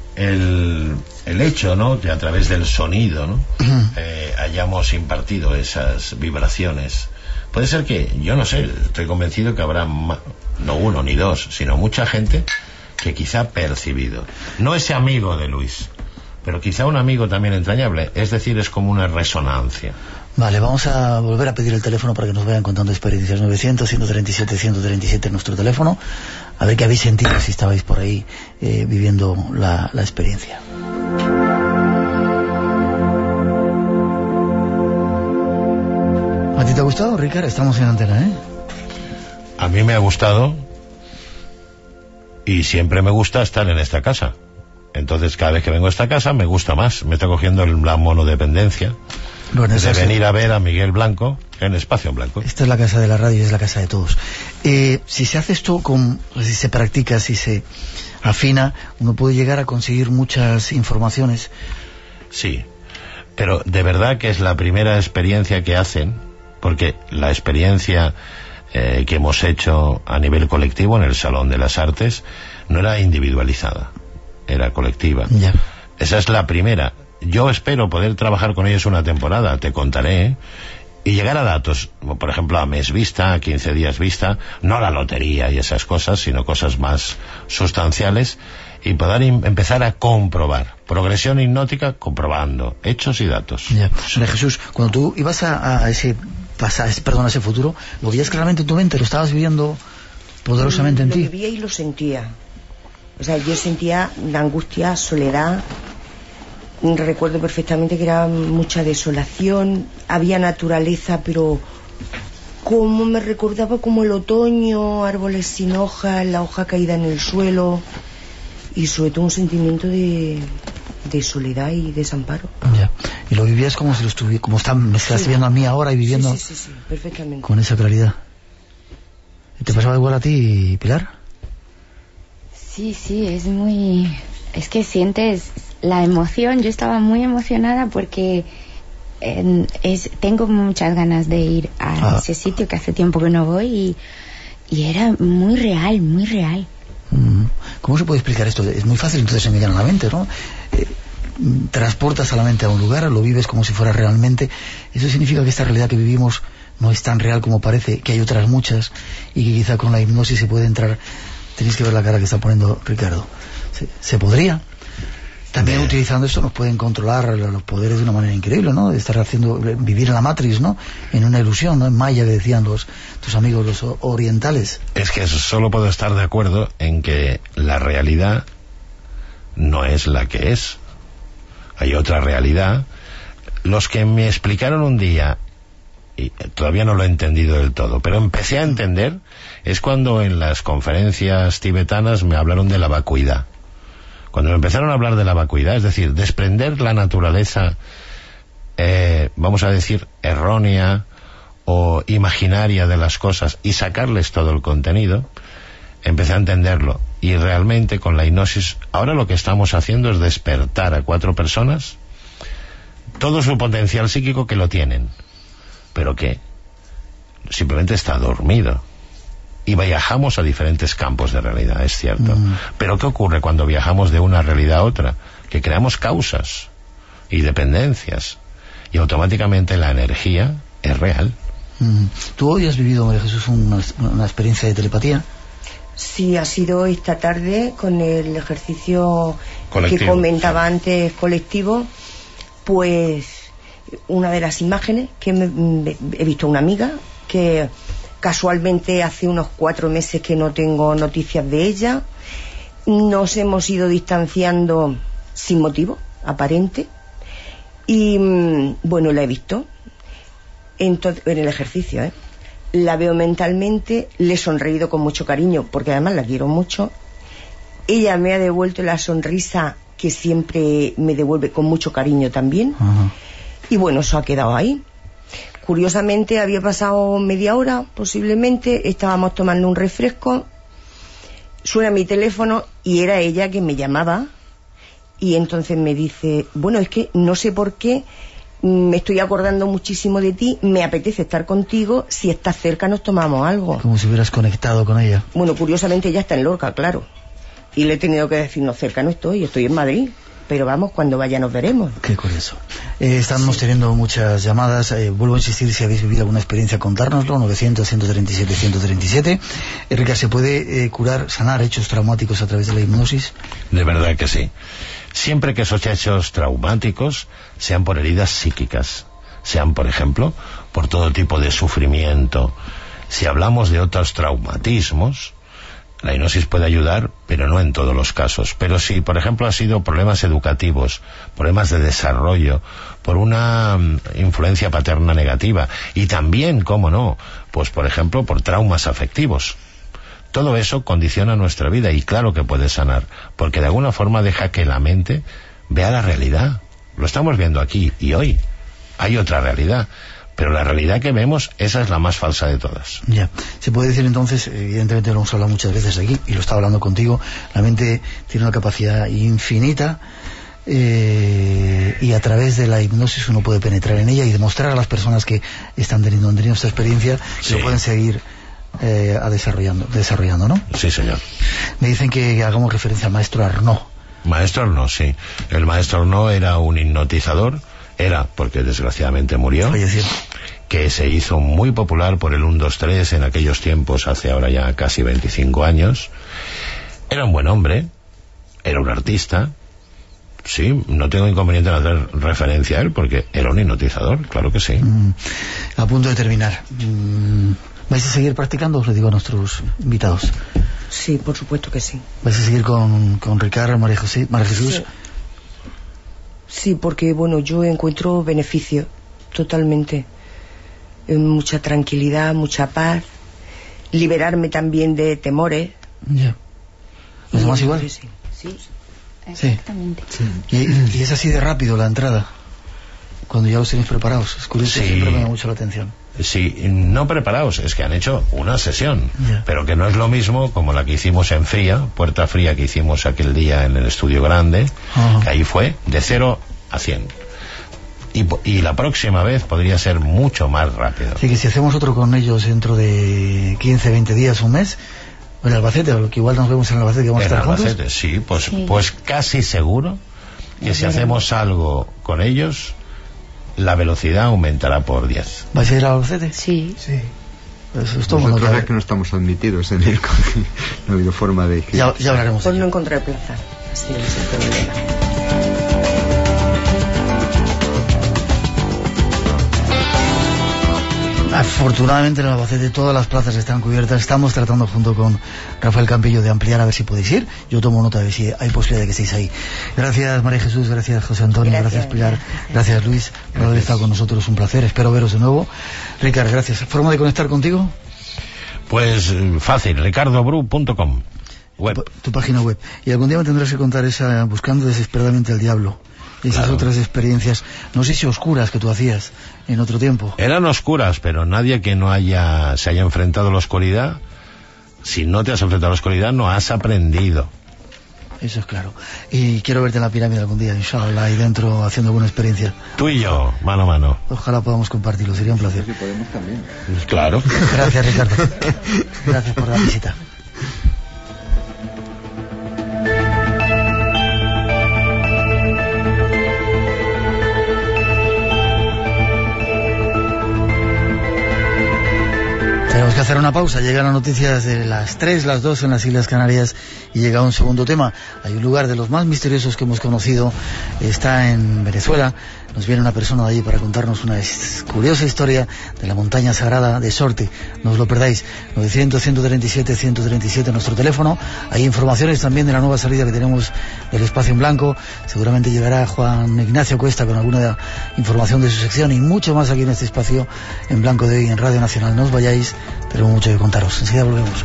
hecho, ¿no?, que a través del sonido, ¿no?, hayamos impartido esas vibraciones. Puede ser que, yo no sé, estoy convencido que habrá no uno ni dos, sino mucha gente que quizá ha percibido, no ese amigo de Luis, pero quizá un amigo también entrañable, es decir, es como una resonancia.
Vale, vamos a volver a pedir el teléfono para que nos vayan contando experiencias. 900-137-137 nuestro teléfono, a ver qué habéis sentido si estabais por ahí viviendo la experiencia. ¿A ti te ha gustado, Ricard? Estamos en antena, ¿eh?
A mí me ha gustado y siempre me gusta estar en esta casa. Entonces cada vez que vengo a esta casa me gusta más, me está cogiendo la monodependencia de venir a ver a Miguel Blanco en Espacio en Blanco.
Esta es la casa de la radio y es la casa de todos. Si se hace esto, si se practica, si se afina, uno puede llegar a conseguir muchas informaciones.
Sí, pero de verdad que es la primera experiencia que hacen, porque la experiencia que hemos hecho a nivel colectivo en el Salón de las Artes no era individualizada, era colectiva.
Ya.
Esa es la primera. Yo espero poder trabajar con ellos una temporada, te contaré, y llegar a datos, por ejemplo a mes vista, a 15 días vista, no la lotería y esas cosas, sino cosas más sustanciales, y poder empezar a comprobar. Progresión hipnótica comprobando hechos y datos.
Ya. Jesús, cuando tú ibas a ese futuro, ¿lo veías claramente en tu mente? ¿Lo estabas viviendo poderosamente en ti?
Lo vivía y lo sentía. O sea, yo sentía la angustia, soledad. Recuerdo perfectamente que era mucha desolación, había naturaleza, pero como me recordaba como el otoño, árboles sin hojas, la hoja caída en el suelo, y sobre todo un sentimiento de soledad y desamparo.
Ya. Y lo vivías como si me estás viendo a mí ahora y viviendo
sí, perfectamente,
con esa claridad. ¿Te pasaba igual a ti, Pilar?
Sí, es que sientes la emoción. Yo estaba muy emocionada porque tengo muchas ganas de ir a ese sitio que hace tiempo que no voy y era muy real, muy real.
¿Cómo se puede explicar esto? Es muy fácil entonces engañar a la mente, ¿no? Transportas a la mente a un lugar, lo vives como si fuera realmente. Eso significa que esta realidad que vivimos no es tan real como parece, que hay otras muchas y que quizá con la hipnosis se puede entrar. Tenéis que ver la cara que está poniendo Ricardo. ¿Se podría? También utilizando esto nos pueden controlar los poderes de una manera increíble, ¿no? De estar vivir en la Matrix, ¿no? En una ilusión, ¿no? En Maya, que decían tus amigos los orientales.
Es que solo puedo estar de acuerdo en que la realidad no es la que es. Hay otra realidad. Los que me explicaron un día, y todavía no lo he entendido del todo, pero empecé a entender, es cuando en las conferencias tibetanas me hablaron de la vacuidad. Cuando me empezaron a hablar de la vacuidad, es decir, desprender la naturaleza, vamos a decir, errónea o imaginaria de las cosas y sacarles todo el contenido, empecé a entenderlo. Y realmente con la hipnosis, ahora lo que estamos haciendo es despertar a 4 personas, todo su potencial psíquico que lo tienen, pero que simplemente está dormido. Y viajamos a diferentes campos de realidad, es cierto. Pero ¿qué ocurre cuando viajamos de una realidad a otra? Que creamos causas y dependencias. Y automáticamente la energía es real.
¿Tú hoy has vivido, María Jesús, una experiencia de telepatía?
Sí, ha sido esta tarde con el ejercicio colectivo, que comentaba antes, colectivo. Pues una de las imágenes que he visto una amiga que casualmente hace unos 4 meses que no tengo noticias de ella. Nos hemos ido distanciando sin motivo aparente y bueno, la he visto en el ejercicio, la veo mentalmente, le he sonreído con mucho cariño porque además la quiero mucho. Ella me ha devuelto la sonrisa que siempre me devuelve con mucho cariño también. Y bueno, eso ha quedado ahí. Curiosamente había pasado media hora posiblemente, estábamos tomando un refresco, suena mi teléfono y era ella que me llamaba y entonces me dice, bueno, es que no sé por qué me estoy acordando muchísimo de ti, me apetece estar contigo, si estás cerca nos tomamos algo.
Como si hubieras conectado con ella.
Bueno, curiosamente ella está en Lorca, claro, y le he tenido que decir, no, cerca no estoy en Madrid. Pero vamos, cuando vaya nos veremos.
Qué curioso. Estamos teniendo muchas llamadas. Vuelvo a insistir, si habéis vivido alguna experiencia, contárnoslo. 900-137-137. Ricardo, ¿se puede curar, sanar hechos traumáticos a través de la hipnosis?
De verdad que sí. Siempre que esos hechos traumáticos sean por heridas psíquicas, sean, por ejemplo, por todo tipo de sufrimiento. Si hablamos de otros traumatismos, la hipnosis puede ayudar, pero no en todos los casos. Pero si, por ejemplo, ha sido problemas educativos, problemas de desarrollo, por una influencia paterna negativa, y también, cómo no, pues por ejemplo, por traumas afectivos. Todo eso condiciona nuestra vida y claro que puede sanar, porque de alguna forma deja que la mente vea la realidad. Lo estamos viendo aquí y hoy. Hay otra realidad. Pero la realidad que vemos, esa es la más falsa de todas.
Ya, se puede decir entonces, evidentemente lo hemos hablado muchas veces aquí, y lo estaba hablando contigo, la mente tiene una capacidad infinita, y a través de la hipnosis uno puede penetrar en ella y demostrar a las personas que han tenido esta experiencia que lo pueden seguir desarrollando, ¿no?
Sí, señor.
Me dicen que hagamos referencia al maestro Arnaud.
Maestro Arnaud, sí. El maestro Arnaud era un hipnotizador. Era, porque desgraciadamente murió, que se hizo muy popular por el 1-2-3 en aquellos tiempos, hace ahora ya casi 25 años. Era un buen hombre, era un artista. Sí, no tengo inconveniente en hacer referencia a él, porque era un hipnotizador, claro que sí.
A punto de terminar. ¿Vais a seguir practicando? Os lo digo a nuestros invitados.
Sí, por supuesto que sí.
¿Vais a seguir con Ricardo, María Jesús?
Sí. Sí, porque bueno, yo encuentro beneficio totalmente, mucha tranquilidad, mucha paz, liberarme también de temores.
Ya. ¿Los demás igual?
Sí, exactamente.
Sí. Y es así de rápido la entrada, cuando ya los tenéis preparados. Es curioso, siempre me da mucho la atención.
Sí, no preparados, es que han hecho una sesión, pero que no es lo mismo como la que hicimos en Fría, Puerta Fría, que hicimos aquel día en el estudio grande, que ahí fue de 0 a 100. Y la próxima vez podría ser mucho más rápido.
Así que si hacemos otro con ellos dentro de 15, 20 días, un mes, en Albacete, que igual nos vemos en Albacete, que vamos a estar juntos.
Sí, pues casi seguro que si hacemos algo con ellos, la velocidad aumentará por 10.
¿Vais a ir a Albacete?
Sí.
Eso es todo. Nosotros es que no estamos admitidos en ir, no ha habido forma de...
Ya hablaremos.
Por no encontrar plaza. Así es el problema.
Afortunadamente en Albacete todas las plazas están cubiertas. Estamos tratando junto con Rafael Campillo de ampliar a ver si podéis ir. Yo tomo nota de si hay posibilidad de que estéis ahí. Gracias María Jesús, gracias José Antonio, gracias Pilar, gracias Luis por haber estado con nosotros. Un placer, espero veros de nuevo. Ricardo, gracias. ¿Forma de conectar contigo?
Pues fácil, ricardobru.com, web.
Tu página web. Y algún día me tendrás que contar esa Buscando desesperadamente al diablo. Esas otras experiencias, no sé si oscuras, que tú hacías en otro tiempo.
Eran oscuras, pero nadie que no se haya enfrentado a la oscuridad, si no te has enfrentado a la oscuridad, no has aprendido.
Eso es claro. Y quiero verte en la pirámide algún día, inshallah, ahí dentro haciendo alguna experiencia.
Tú y yo, mano a mano.
Ojalá podamos compartirlo, sería un placer.
Si podemos también.
Claro.
Gracias, Ricardo. Gracias por la visita. Tenemos que hacer una pausa. Llegan las noticias de las 3, las 2 en las Islas Canarias y llega un segundo tema. Hay un lugar de los más misteriosos que hemos conocido, está en Venezuela. Nos viene una persona de allí para contarnos una curiosa historia de la montaña sagrada de Sorte. No os lo perdáis. 900-137-137 nuestro teléfono. Hay informaciones también de la nueva salida que tenemos del Espacio en Blanco. Seguramente llegará Juan Ignacio Cuesta con alguna información de su sección y mucho más aquí en este Espacio en Blanco de hoy en Radio Nacional. No os vayáis, tenemos mucho que contaros. Enseguida volvemos.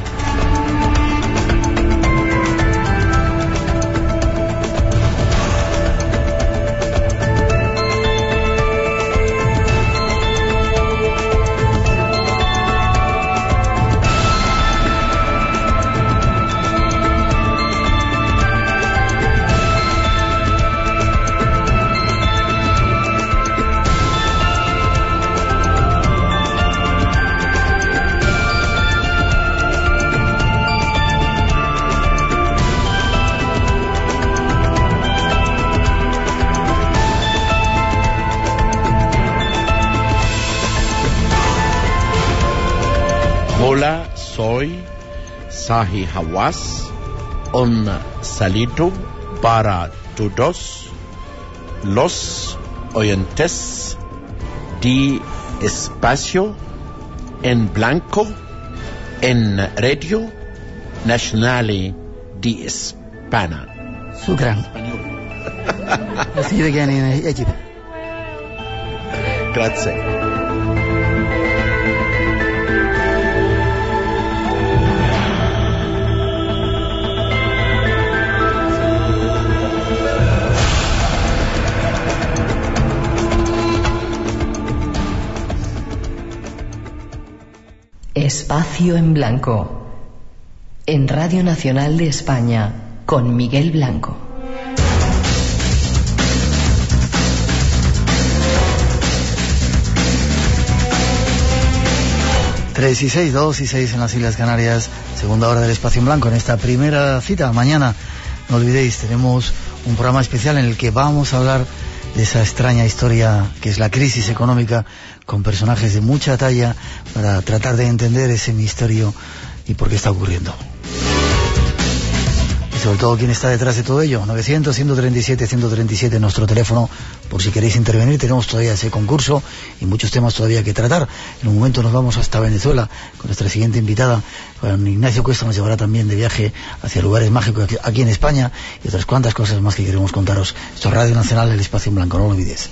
Hola, soy Sahi Hawass, un saludo para todos los oyentes de Espacio en Blanco en Radio Nacional de España.
Shukran. Así de que en Egipto.
Gracias.
Espacio en Blanco, en Radio Nacional de España, con Miguel Blanco.
Tres y 6, 2 y 6 en las Islas Canarias, segunda hora del Espacio en Blanco. En esta primera cita, mañana, no olvidéis, tenemos un programa especial en el que vamos a hablar de esa extraña historia que es la crisis económica, con personajes de mucha talla para tratar de entender ese misterio y por qué está ocurriendo. Y sobre todo quién está detrás de todo ello. 900-137-137 nuestro teléfono por si queréis intervenir. Tenemos todavía ese concurso y muchos temas todavía que tratar. En un momento nos vamos hasta Venezuela con nuestra siguiente invitada. Juan Ignacio Cuesta nos llevará también de viaje hacia lugares mágicos aquí en España y otras cuantas cosas más que queremos contaros. Esto es Radio Nacional, el Espacio en Blanco, no lo olvides.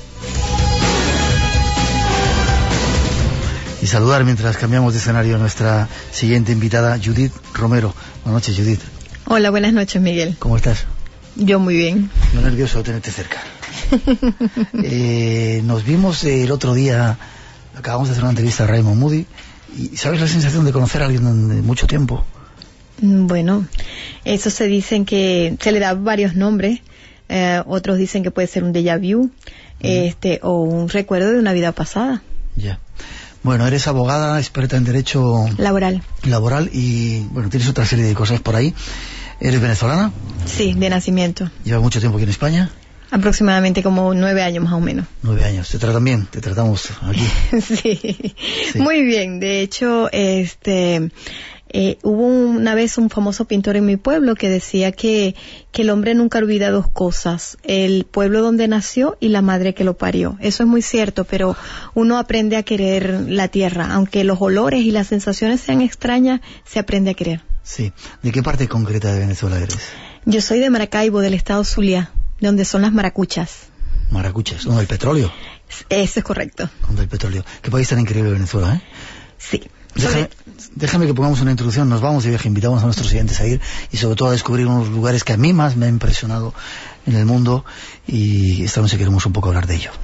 Y saludar mientras cambiamos de escenario a nuestra siguiente invitada, Judith Romero. Buenas noches, Judith.
Hola, buenas noches, Miguel.
¿Cómo estás?
Yo muy bien.
Yo nervioso de tenerte cerca. Nos vimos el otro día Acabamos de hacer una entrevista a Raymond Moody. ¿Y sabes la sensación de conocer a alguien de mucho tiempo?
Bueno, eso se dicen que se le da varios nombres. Otros dicen que puede ser un déjà vu, o un recuerdo de una vida pasada.
Ya. Bueno, eres abogada, experta en derecho
laboral
y, bueno, tienes otra serie de cosas por ahí. ¿Eres venezolana?
Sí, de nacimiento.
¿Llevas mucho tiempo aquí en España?
Aproximadamente como 9 años más o menos.
9 años. ¿Te tratan bien? ¿Te tratamos aquí?
Sí, muy bien. De hecho, hubo una vez un famoso pintor en mi pueblo que decía que el hombre nunca olvida 2 cosas: el pueblo donde nació y la madre que lo parió. Eso es muy cierto, pero uno aprende a querer la tierra. Aunque los olores y las sensaciones sean extrañas, se aprende a querer.
Sí. ¿De qué parte concreta de Venezuela eres?
Yo soy de Maracaibo, del estado Zulia, donde son las maracuchas.
Maracuchas, ¿donde el petróleo?
Eso es correcto.
Donde el petróleo. Qué país tan increíble Venezuela, ¿eh?
Sí.
Déjame que pongamos una introducción. Nos vamos de viaje, invitamos a nuestros siguientes a ir y sobre todo a descubrir unos lugares que a mí más me han impresionado en el mundo, y esta noche queremos un poco hablar de ello.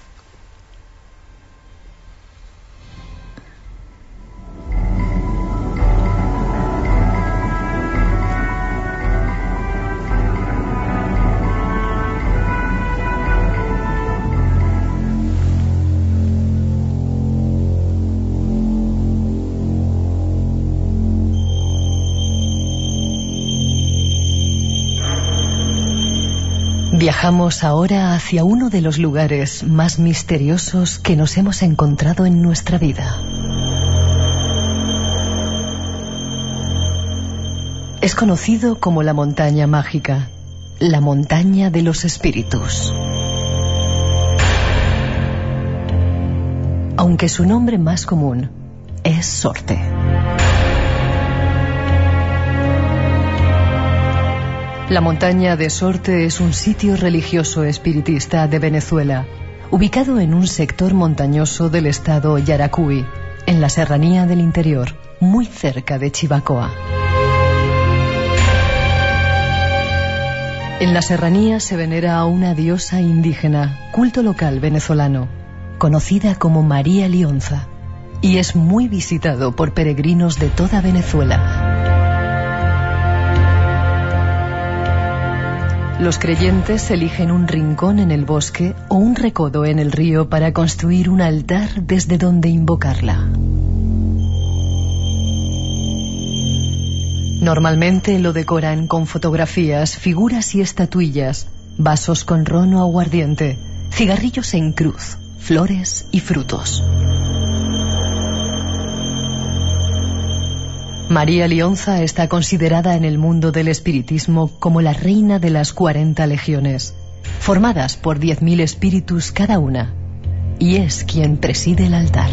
Viajamos ahora hacia uno de los lugares más misteriosos que nos hemos encontrado en nuestra vida. Es conocido como la montaña mágica, la montaña de los espíritus. Aunque su nombre más común es Sorte. La montaña de Sorte es un sitio religioso espiritista de Venezuela, ubicado en un sector montañoso del estado Yaracuy, en la serranía del interior, muy cerca de Chivacoa. En la serranía se venera a una diosa indígena, culto local venezolano, conocida como María Lionza, y es muy visitado por peregrinos de toda Venezuela. Los creyentes eligen un rincón en el bosque o un recodo en el río para construir un altar desde donde invocarla. Normalmente lo decoran con fotografías, figuras y estatuillas, vasos con ron o aguardiente, cigarrillos en cruz, flores y frutos. María Lionza está considerada en el mundo del espiritismo como la reina de las 40 legiones, formadas por 10.000 espíritus cada una, y es quien preside el altar.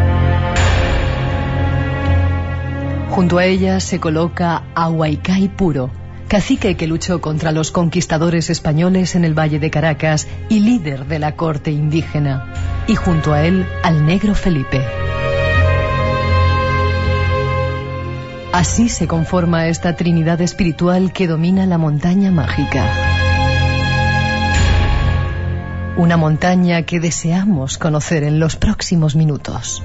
Junto a ella se coloca a Huaycay Puro, cacique que luchó contra los conquistadores españoles en el Valle de Caracas y líder de la corte indígena, y junto a él al Negro Felipe. Así se conforma esta trinidad espiritual que domina la montaña mágica. Una montaña que deseamos conocer en los próximos minutos.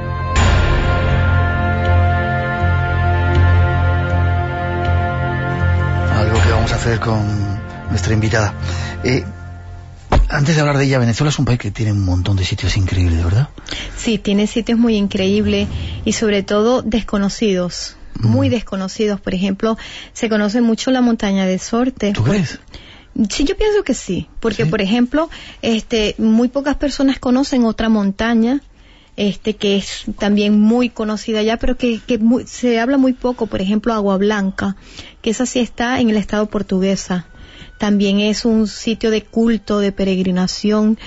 Algo que vamos a hacer con nuestra invitada. Antes de hablar de ella, Venezuela es un país que tiene un montón de sitios increíbles, ¿verdad?
Sí, tiene sitios muy increíbles y sobre todo desconocidos. Muy desconocidos. Por ejemplo, se conoce mucho la montaña de Sorte.
¿Tú crees?
Sí, yo pienso que sí, porque ¿sí? Por ejemplo, muy pocas personas conocen otra montaña, que es también muy conocida allá, pero que se habla muy poco. Por ejemplo, Agua Blanca, que esa sí está en el estado Portuguesa. También es un sitio de culto, de peregrinación,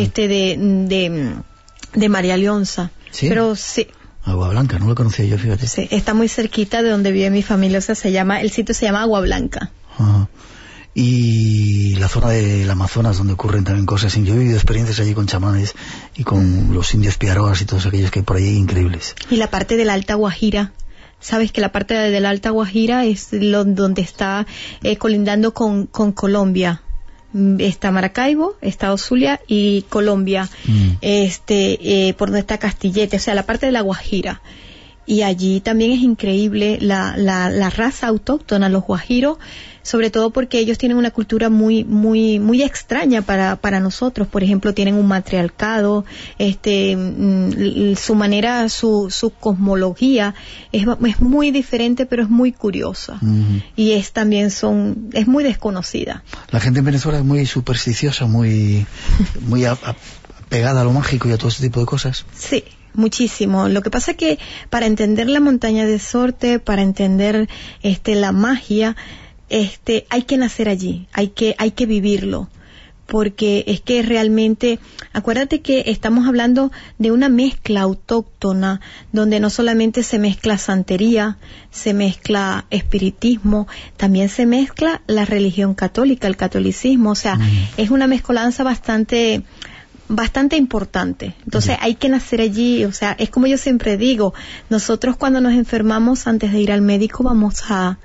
de María Lionza. ¿Sí? Pero sí.
Agua Blanca, no lo conocía yo, fíjate.
Sí, está muy cerquita de donde vive mi familia, o sea, el sitio se llama Agua Blanca.
Ajá. Y la zona del Amazonas, donde ocurren también cosas. Yo he vivido experiencias allí con chamanes y con los indios piaroas y todos aquellos que hay por ahí increíbles.
Y la parte de la Alta Guajira. Sabes que la parte de la Alta Guajira es donde está colindando con Colombia. está Maracaibo, estado Zulia y Colombia, por donde está Castillete, o sea, la parte de la Guajira. Y allí también es increíble la raza autóctona, los guajiros, sobre todo porque ellos tienen una cultura muy extraña para nosotros. Por ejemplo, tienen un matriarcado, su manera, su cosmología es muy diferente, pero es muy curiosa. Y es muy desconocida.
La gente en Venezuela es muy supersticiosa, muy pegada a lo mágico y a todo ese tipo de cosas.
Sí. Muchísimo. Lo que pasa es que para entender la montaña de Sorte, para entender la magia, hay que nacer allí, hay que vivirlo, porque es que realmente, acuérdate que estamos hablando de una mezcla autóctona, donde no solamente se mezcla santería, se mezcla espiritismo, también se mezcla la religión católica, el catolicismo, o sea, es una mezcolanza bastante importante. Entonces hay que nacer allí, o sea, es como yo siempre digo, nosotros cuando nos enfermamos, antes de ir al médico, vamos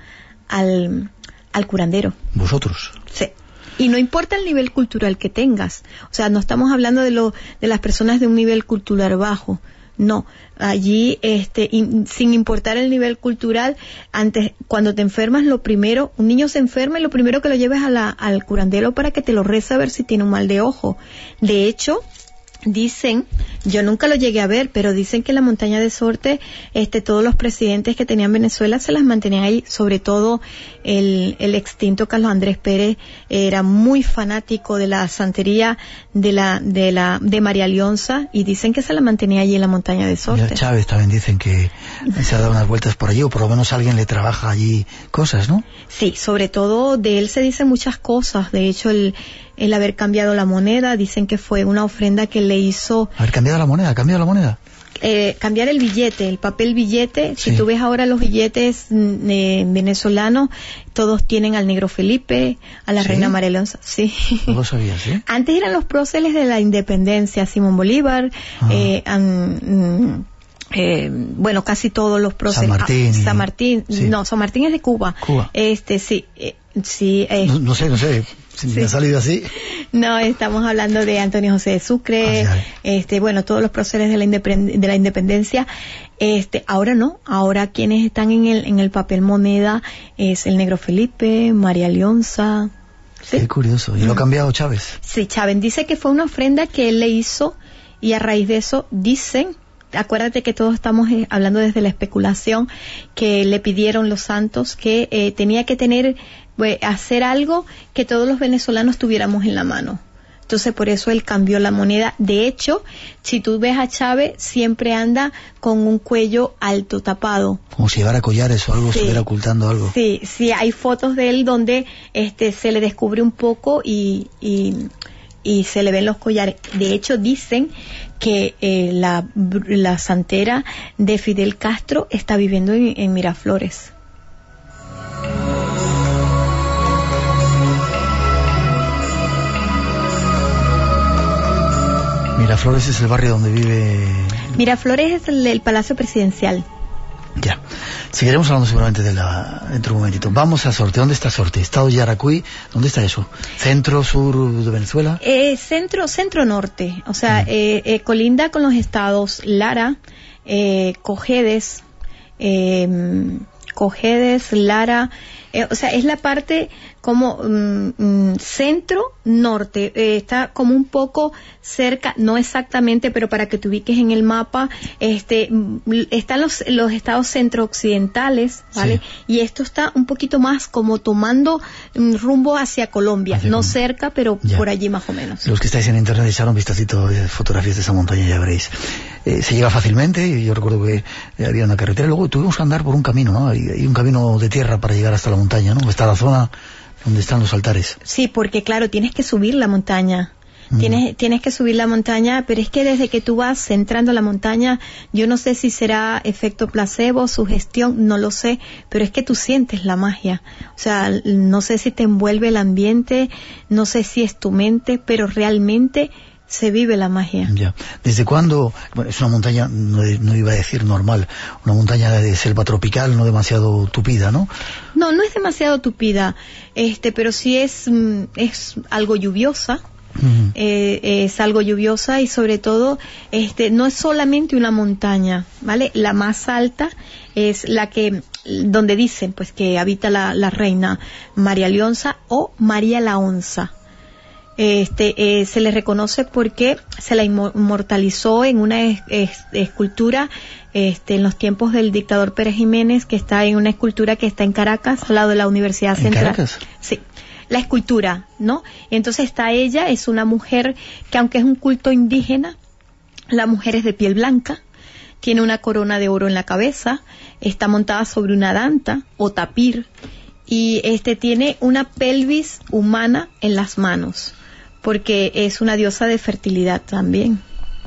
al curandero.
¿Vosotros?
Sí. Y no importa el nivel cultural que tengas, o sea, no estamos hablando de las personas de un nivel cultural bajo. No, allí, sin importar el nivel cultural, cuando te enfermas, un niño se enferma y lo primero que lo lleves al curandero para que te lo rece a ver si tiene un mal de ojo. De hecho, dicen, yo nunca lo llegué a ver, pero dicen que en la montaña de Sorte, todos los presidentes que tenían Venezuela se las mantenían ahí, sobre todo el extinto Carlos Andrés Pérez era muy fanático de la santería de María Leonza, y dicen que se la mantenía allí en la montaña de Sorte.
Y a Chávez también dicen que se ha dado unas vueltas por allí, o por lo menos alguien le trabaja allí cosas, ¿no?
Sí, sobre todo de él se dicen muchas cosas. De hecho, el haber cambiado la moneda, dicen que fue una ofrenda que le hizo...
¿Haber cambiado la moneda?
Cambiar el billete, el papel billete. Sí. Si tú ves ahora los billetes venezolanos, todos tienen al negro Felipe, a la reina María Leonza. Sí.
No lo sabía, ¿sí?
Antes eran los próceres de la independencia, Simón Bolívar, bueno, casi todos los próceres.
San Martín.
Sí. No, San Martín es de Cuba.
No sé. ¿Me ha salido así?
No, estamos hablando de Antonio José de Sucre, bueno, todos los próceres de la independencia. Ahora no, ahora quienes están en el papel moneda es el negro Felipe, María Leonza.
¿Sí? Qué curioso. ¿Y lo ha cambiado Chávez?
Sí, Chávez dice que fue una ofrenda que él le hizo, y a raíz de eso dicen, acuérdate que todos estamos hablando desde la especulación, que le pidieron los santos que tenía que hacer algo que todos los venezolanos tuviéramos en la mano. Entonces por eso él cambió la moneda. De hecho, si tú ves a Chávez, siempre anda con un cuello alto, tapado.
Como si llevara collares o algo, estuviera ocultando algo.
Sí, hay fotos de él donde se le descubre un poco y se le ven los collares. De hecho, dicen que la santera de Fidel Castro está viviendo en Miraflores.
Miraflores es el barrio donde vive...
Miraflores es el Palacio Presidencial.
Ya. Seguiremos hablando seguramente dentro de un momentito. Vamos a Sorte. ¿Dónde está Sorte? Estado de Yaracuy. ¿Dónde está eso? ¿Centro, sur de Venezuela?
Centro norte. O sea, colinda con los estados Lara, Cojedes, Lara... o sea, es la parte como centro norte, está como un poco cerca, no exactamente, pero para que te ubiques en el mapa, están los estados centro-occidentales, ¿vale? Sí. Y esto está un poquito más como tomando rumbo hacia Colombia, no cerca, pero por allí más o menos.
Los que estáis en internet echaron un vistacito de fotografías de esa montaña, ya veréis. Se llega fácilmente, y yo recuerdo que había una carretera, luego tuvimos que andar por un camino, ¿no? Hay un camino de tierra para llegar hasta la montaña, ¿no? Está la zona donde están los altares.
Sí, porque claro, tienes que subir la montaña. Tienes que subir la montaña, pero es que desde que tú vas entrando a la montaña, yo no sé si será efecto placebo, sugestión, no lo sé, pero es que tú sientes la magia. O sea, no sé si te envuelve el ambiente, no sé si es tu mente, pero realmente se vive la magia.
Ya. ¿Desde cuándo? Bueno, es una montaña, no iba a decir normal, una montaña de selva tropical, no demasiado tupida, ¿no?
No, no es demasiado tupida, pero sí es algo lluviosa. Es algo lluviosa y sobre todo no es solamente una montaña, ¿vale? La más alta es la que donde dicen pues que habita la reina María Leonza o María la Onza. Se le reconoce porque se la inmortalizó en una escultura en los tiempos del dictador Pérez Jiménez, que está en una escultura que está en Caracas, al lado de la Universidad Central.
¿En Caracas?
Sí. La escultura, ¿no? Entonces está ella, es una mujer que aunque es un culto indígena, la mujer es de piel blanca, tiene una corona de oro en la cabeza, está montada sobre una danta o tapir y tiene una pelvis humana en las manos, porque es una diosa de fertilidad también.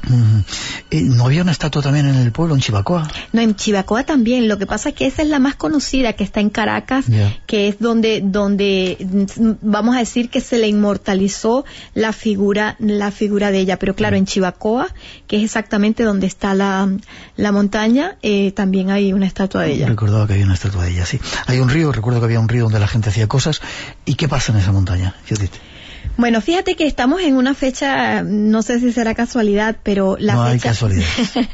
¿No había una estatua también en el pueblo, en Chivacoa?
No, en Chivacoa también. Lo que pasa es que esa es la más conocida, que está en Caracas, que es donde vamos a decir que se le inmortalizó la figura de ella. Pero claro, en Chivacoa, que es exactamente donde está la montaña, también hay una estatua de ella.
Recordaba que había una estatua de ella, sí. Hay un río, recuerdo que había un río donde la gente hacía cosas. ¿Y qué pasa en esa montaña, Judith?
Bueno, fíjate que estamos en una fecha, no sé si será casualidad, pero
no hay casualidad.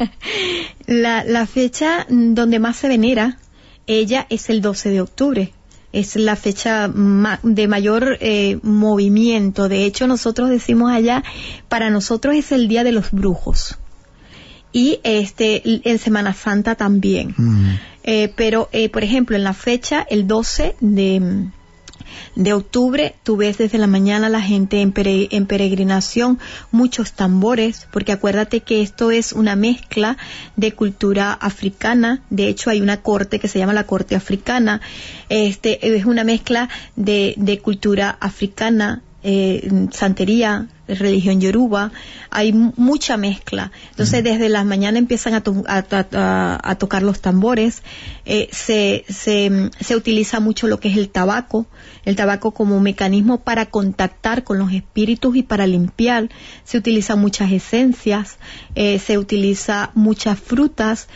la fecha donde más se venera ella es el 12 de octubre. Es la fecha de mayor movimiento. De hecho, nosotros decimos allá, para nosotros es el día de los brujos. Y en Semana Santa también. Pero, por ejemplo, en la fecha, el 12 de octubre, tú ves desde la mañana la gente en peregrinación, muchos tambores, porque acuérdate que esto es una mezcla de cultura africana. De hecho, hay una corte que se llama la corte africana. Es una mezcla de cultura africana, santería, religión yoruba, hay mucha mezcla. Entonces desde las mañanas empiezan a tocar los tambores. Se utiliza mucho lo que es el tabaco como mecanismo para contactar con los espíritus y para limpiar. Se utilizan muchas esencias, se utiliza muchas frutas,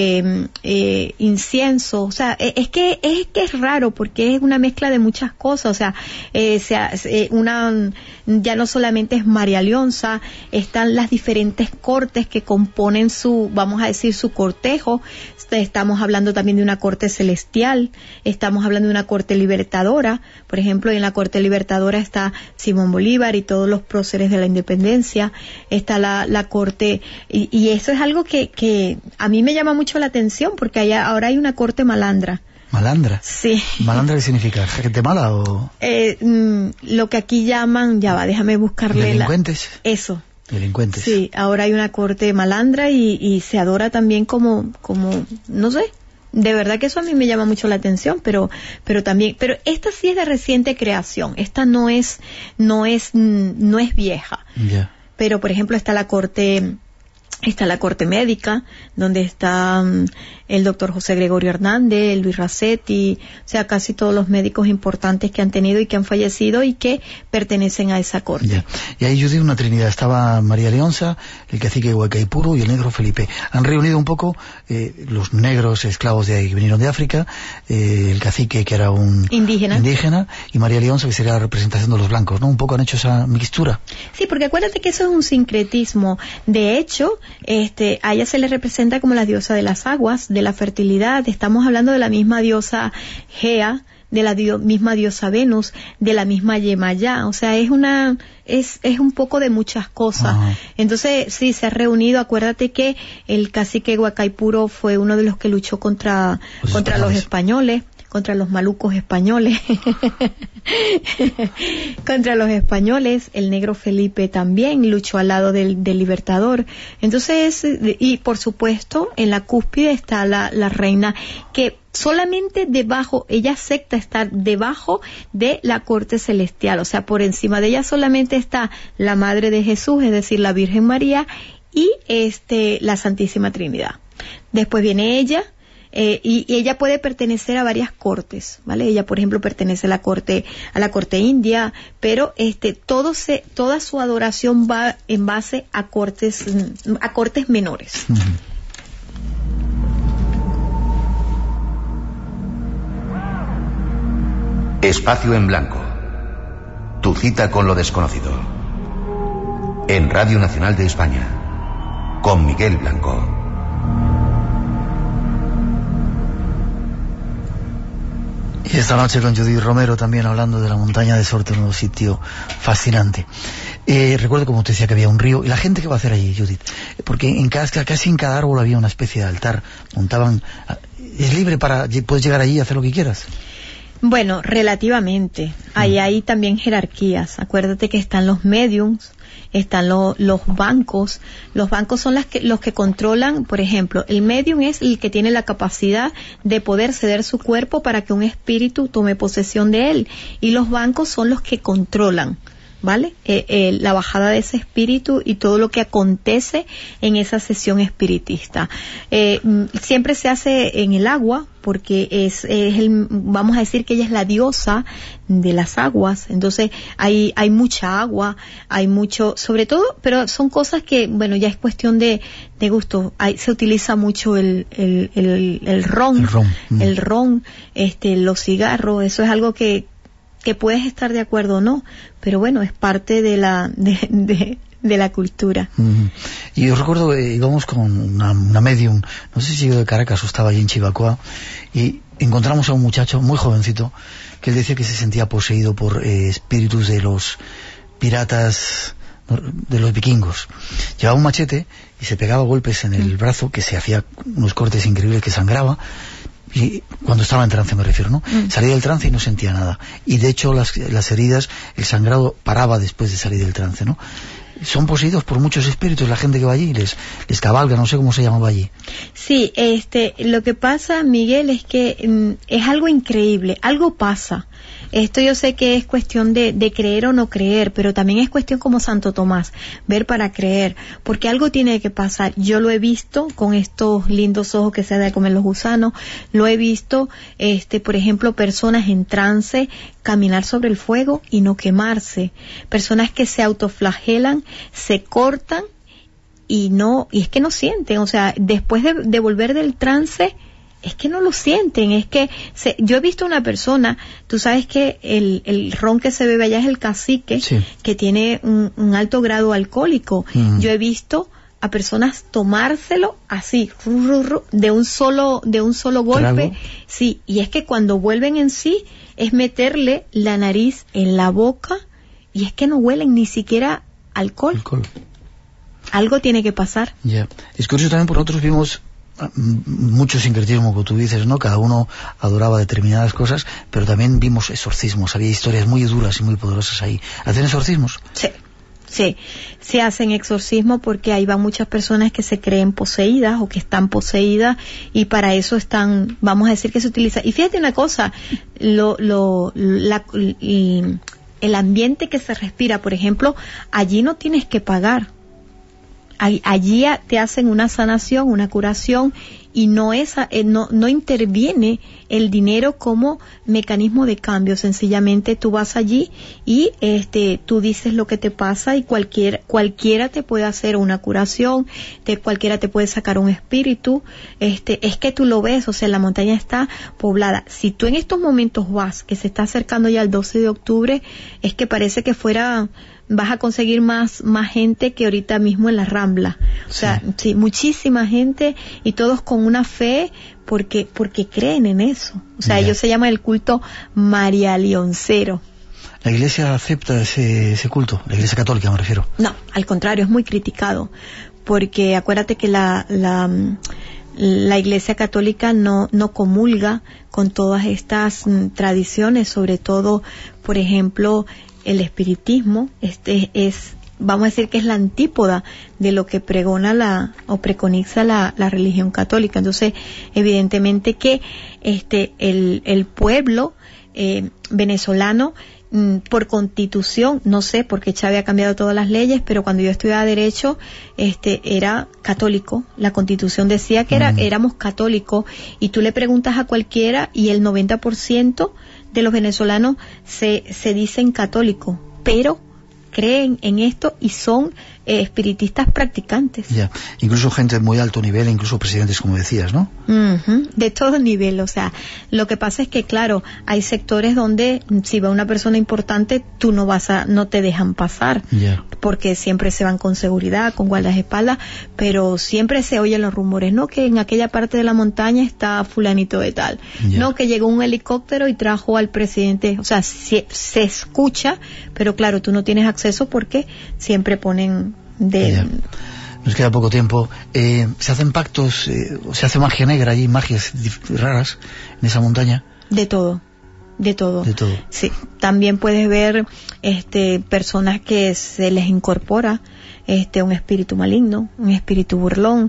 incienso. O sea, es que es raro porque es una mezcla de muchas cosas. O sea, ya no solamente es María Leonza, están las diferentes cortes que componen vamos a decir, su cortejo. Estamos hablando también de una corte celestial, estamos hablando de una corte libertadora. Por ejemplo, en la corte libertadora está Simón Bolívar y todos los próceres de la independencia. Está la corte, y eso es algo que a mí me llama mucho la atención, porque ahora hay una corte malandra.
¿Malandra?
Sí.
¿Malandra qué significa? ¿Gente mala o...?
Lo que aquí llaman, déjame buscarle
¿delincuentes?
Eso.
Delincuentes.
Sí, ahora hay una corte malandra y se adora también como, no sé, de verdad que eso a mí me llama mucho la atención, pero esta sí es de reciente creación, esta no es vieja.
Yeah.
Pero por ejemplo está la corte médica, donde está el doctor José Gregorio Hernández, Luis Racetti, o sea, casi todos los médicos importantes que han tenido y que han fallecido y que pertenecen a esa corte.
Yeah. Y ahí yo digo una trinidad, estaba María Leonza, el cacique Huaycaipuro y el negro Felipe. Han reunido un poco los negros esclavos de ahí que vinieron de África, el cacique que era un indígena y María Leonza que sería la representación de los blancos, ¿no? Un poco han hecho esa mixtura.
Sí, porque acuérdate que eso es un sincretismo. De hecho, a ella se le representa como la diosa de las aguas, de la fertilidad. Estamos hablando de la misma diosa Gea, de la misma diosa Venus, de la misma Yemayá. O sea, es un poco de muchas cosas. Ajá. Entonces, sí, se ha reunido. Acuérdate que el cacique Huaycaipuro fue uno de los que luchó contra los españoles. Contra los malucos españoles, contra los españoles. El negro Felipe también luchó al lado del libertador. Entonces, y por supuesto, en la cúspide está la reina, que solamente debajo, ella acepta estar debajo de la corte celestial, o sea, por encima de ella solamente está la Madre de Jesús, es decir, la Virgen María, y la Santísima Trinidad. Después viene ella, y ella puede pertenecer a varias cortes, ¿vale? Ella, por ejemplo, pertenece a la corte india, pero toda su adoración va en base a cortes menores.
Espacio en Blanco. Tu cita con lo desconocido. En Radio Nacional de España. Con Miguel Blanco.
Y esta noche con Judith Romero también hablando de la montaña de Sorte, un sitio fascinante. Recuerdo, como te decía, que había un río. ¿Y la gente qué va a hacer allí, Judith? Porque casi en cada árbol había una especie de altar. Montaban... ¿Es libre puedes llegar allí y hacer lo que quieras?
Bueno, relativamente. Hay también jerarquías. Acuérdate que están los mediums, están los bancos. Los bancos son los que controlan, por ejemplo, el medium es el que tiene la capacidad de poder ceder su cuerpo para que un espíritu tome posesión de él. Y los bancos son los que controlan, ¿vale? La bajada de ese espíritu y todo lo que acontece en esa sesión espiritista. Siempre se hace en el agua, porque vamos a decir que ella es la diosa de las aguas, entonces hay mucha agua, hay mucho, sobre todo, pero son cosas que, bueno, ya es cuestión de gusto. Se utiliza mucho el ron, los cigarros, eso es algo que puedes estar de acuerdo o no, pero bueno, es parte de la cultura.
Y yo recuerdo que íbamos con una medium, no sé si yo de Caracas o estaba allí en Chivacoa, y encontramos a un muchacho muy jovencito que él decía que se sentía poseído por espíritus de los piratas, de los vikingos. Llevaba un machete y se pegaba golpes en el brazo, que se hacía unos cortes increíbles, que sangraba. Y cuando estaba en trance, me refiero, ¿no? Salía del trance y no sentía nada. Y de hecho las heridas, el sangrado paraba después de salir del trance, ¿no? Son poseídos por muchos espíritus la gente que va allí, les cabalga, no sé cómo se llamaba allí.
Sí, lo que pasa, Miguel, es que es algo increíble, algo pasa. Esto yo sé que es cuestión de creer o no creer, pero también es cuestión como Santo Tomás, ver para creer, porque algo tiene que pasar. Yo lo he visto con estos lindos ojos que se da de comer los gusanos, lo he visto, por ejemplo, personas en trance caminar sobre el fuego y no quemarse, personas que se autoflagelan, se cortan y es que no sienten, o sea, después de volver del trance, es que no lo sienten, es que yo he visto una persona, tú sabes que el ron que se bebe allá es el cacique, sí, que tiene un alto grado alcohólico. Yo he visto a personas tomárselo así, de un solo golpe. ¿Trago? Sí, y es que cuando vuelven en sí, es meterle la nariz en la boca y es que no huelen ni siquiera alcohol. Algo tiene que pasar.
Ya. Es curioso también, por nosotros vimos mucho sincretismo, como tú dices, ¿no? Cada uno adoraba determinadas cosas, pero también vimos exorcismos, había historias muy duras y muy poderosas ahí. ¿Hacen exorcismos?
Sí, se hacen exorcismos porque ahí van muchas personas que se creen poseídas o que están poseídas y para eso están, vamos a decir que se utiliza. Y fíjate una cosa, el ambiente que se respira, por ejemplo, allí no tienes que pagar. Allí te hacen una sanación, una curación y no interviene el dinero como mecanismo de cambio. Sencillamente tú vas allí y tú dices lo que te pasa y cualquiera te puede hacer una curación, cualquiera te puede sacar un espíritu. Es que tú lo ves, o sea, la montaña está poblada. Si tú en estos momentos vas, que se está acercando ya el 12 de octubre, es que parece que vas a conseguir más gente que ahorita mismo en la Rambla. O sea, sí, muchísima gente y todos con una fe porque creen en eso. O sea, ellos se llaman el culto marialioncero.
¿La Iglesia acepta ese culto? La Iglesia católica me refiero.
No, al contrario, es muy criticado. Porque acuérdate que la Iglesia católica no comulga con todas estas tradiciones, sobre todo, por ejemplo, el espiritismo. Vamos a decir que es la antípoda de lo que pregona o preconiza la religión católica. Entonces, evidentemente que el pueblo venezolano por constitución, no sé, porque Chávez ha cambiado todas las leyes, pero cuando yo estudiaba Derecho, era católico. La Constitución decía que éramos católicos, y tú le preguntas a cualquiera y el 90% de los venezolanos se dicen católicos, pero creen en esto y son espiritistas practicantes.
Ya, incluso gente de muy alto nivel, incluso presidentes, como decías, ¿no?
De todo nivel, o sea, lo que pasa es que, claro, hay sectores donde si va una persona importante, tú no te dejan pasar, porque siempre se van con seguridad, con guardaespaldas, pero siempre se oyen los rumores, ¿no? Que en aquella parte de la montaña está fulanito de tal, ¿no? Que llegó un helicóptero y trajo al presidente, o sea, se escucha, pero claro, tú no tienes acceso porque siempre ponen
Nos queda poco tiempo. ¿Se hacen pactos, se hace magia negra allí, magias raras en esa montaña?
De todo. Sí, también puedes ver personas que se les incorpora un espíritu maligno, un espíritu burlón,